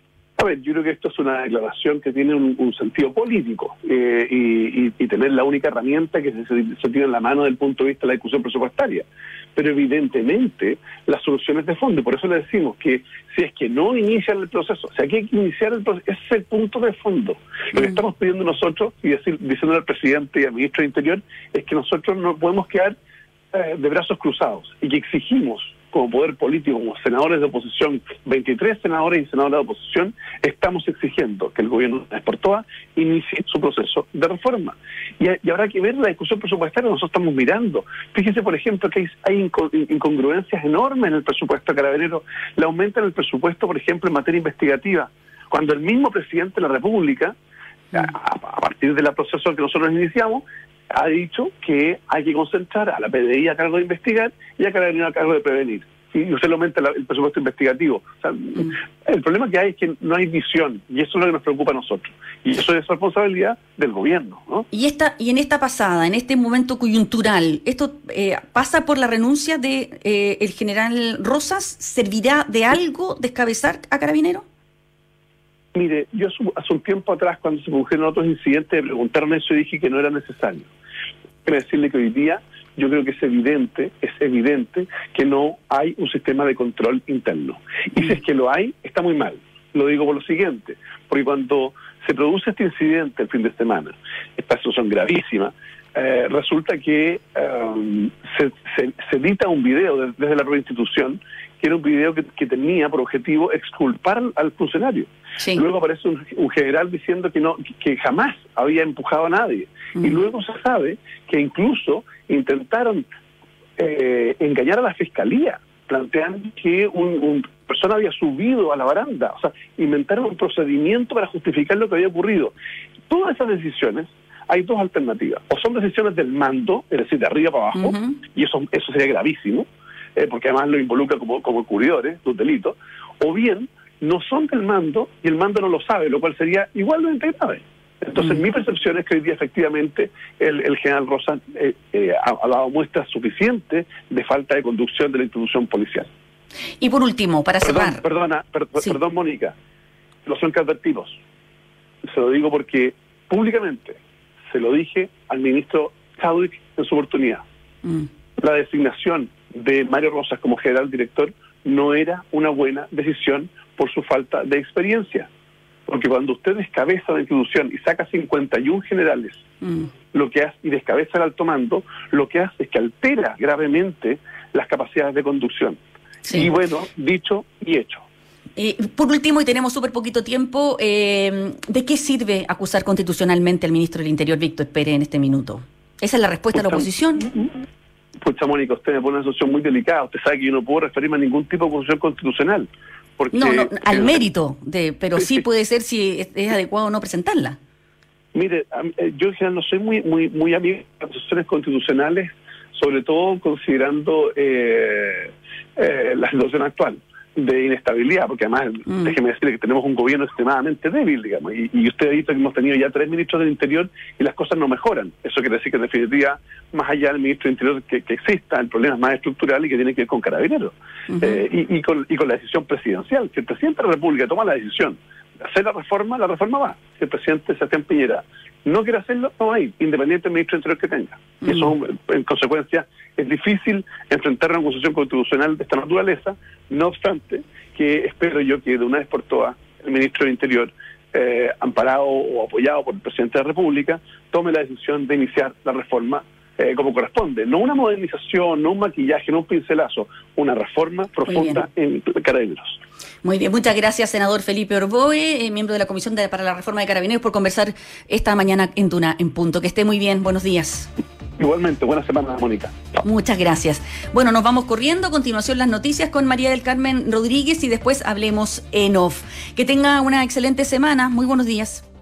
A ver, yo creo que esto es una declaración que tiene un, un sentido político eh, y, y, y tener la única herramienta que se, se tiene en la mano desde el punto de vista de la discusión presupuestaria. Pero evidentemente la solución es de fondo, y por eso le decimos que si es que no inician el proceso, o sea, que hay que iniciar el proceso, ese es el punto de fondo. Lo que estamos pidiendo nosotros, y decir, diciendo al presidente y al ministro de Interior, es que nosotros no podemos quedar eh, de brazos cruzados, y que exigimos como poder político, como senadores de oposición, veintitrés senadores y senadoras de oposición, estamos exigiendo que el gobierno por todas inicie su proceso de reforma. Y, y habrá que ver la discusión presupuestaria, nosotros estamos mirando. Fíjese, por ejemplo, que hay, hay incongruencias enormes en el presupuesto de Carabineros. Le aumentan el presupuesto, por ejemplo, en materia investigativa, cuando el mismo presidente de la República, a, a partir del proceso que nosotros iniciamos, ha dicho que hay que concentrar a la P D I a cargo de investigar y a Carabineros a cargo de prevenir. Y usted le aumenta la, el presupuesto investigativo. O sea, mm. El problema que hay es que no hay visión, y eso es lo que nos preocupa a nosotros. Y eso es responsabilidad del gobierno, ¿no? Y esta y en esta pasada, en este momento coyuntural, ¿esto eh, pasa por la renuncia de eh, el general Rosas? ¿Servirá de algo descabezar a Carabineros? Mire, yo hace un tiempo atrás, cuando se produjeron otros incidentes, me preguntaron eso y dije que no era necesario. Quiero decirle que hoy día yo creo que es evidente, es evidente que no hay un sistema de control interno. Y si es que lo hay, está muy mal. Lo digo por lo siguiente, porque cuando se produce este incidente el fin de semana, esta situación gravísima, eh, resulta que um, se, se, se edita un video de, desde la propia institución, que era un video que, que tenía por objetivo exculpar al, al funcionario. Sí. Luego aparece un, un general diciendo que no, que jamás había empujado a nadie. Mm. Y luego se sabe que incluso intentaron eh, engañar a la fiscalía, planteando que un, un persona había subido a la baranda. O sea, inventaron un procedimiento para justificar lo que había ocurrido. Todas esas decisiones, hay dos alternativas. O son decisiones del mando, es decir, de arriba para abajo, uh-huh. y eso, eso sería gravísimo, eh, porque además lo involucra como, como ocurridores de un delito, o bien no son del mando y el mando no lo sabe, lo cual sería igualmente grave. Entonces, mm. mi percepción es que hoy día efectivamente el, el general Rosas eh, eh, ha, ha dado muestras suficientes de falta de conducción de la institución policial. Y por último, para perdón, cerrar... Perdona, per, sí. perdón, Mónica, lo son que advertimos. Se lo digo porque públicamente se lo dije al ministro Chadwick en su oportunidad. Mm. La designación de Mario Rosas como general director no era una buena decisión por su falta de experiencia. Porque cuando usted descabeza la institución y saca cincuenta y uno generales, mm. lo que hace, y descabeza el alto mando, lo que hace es que altera gravemente las capacidades de conducción. Sí. Y bueno, dicho y hecho. Eh, por último, y tenemos súper poquito tiempo, eh, ¿de qué sirve acusar constitucionalmente al ministro del Interior, Víctor Pérez, en este minuto? ¿Esa es la respuesta Pucha, a la oposición? Pucha, Mónica, usted me pone en una situación muy delicada. Usted sabe que yo no puedo referirme a ningún tipo de acusación constitucional. Porque, no, no, al mérito, de, pero sí, sí puede ser si es, es adecuado o no presentarla. Mire, yo en general no soy muy muy muy amigo de las acusaciones constitucionales, sobre todo considerando eh, eh, la situación actual de inestabilidad, porque además, mm. déjeme decirle que tenemos un gobierno extremadamente débil, digamos, y, y usted ha visto que hemos tenido ya tres ministros del Interior y las cosas no mejoran. Eso quiere decir que en definitiva, más allá del ministro del Interior que, que exista, el problema es más estructural y que tiene que ver con Carabineros. Uh-huh. eh, y, y, con, y con la decisión presidencial. Si el presidente de la República toma la decisión de hacer la reforma, la reforma va. Si el presidente Sebastián Piñera no quiere hacerlo, no va a ir, independiente del ministro del Interior que tenga. Uh-huh. Y eso, en consecuencia, es difícil enfrentar una acusación constitucional de esta naturaleza. No obstante, que espero yo que de una vez por todas el ministro del Interior, eh, amparado o apoyado por el presidente de la República, tome la decisión de iniciar la reforma eh, como corresponde. No una modernización, no un maquillaje, no un pincelazo, una reforma profunda en Carabineros. Muy bien, muchas gracias, senador Felipe Orboe, eh, miembro de la Comisión de, para la Reforma de Carabineros, por conversar esta mañana en Duna en Punto. Que esté muy bien, buenos días. Igualmente, buena semana, Mónica. Muchas gracias. Bueno, nos vamos corriendo. A continuación las noticias con María del Carmen Rodríguez y después hablemos en off. Que tenga una excelente semana. Muy buenos días.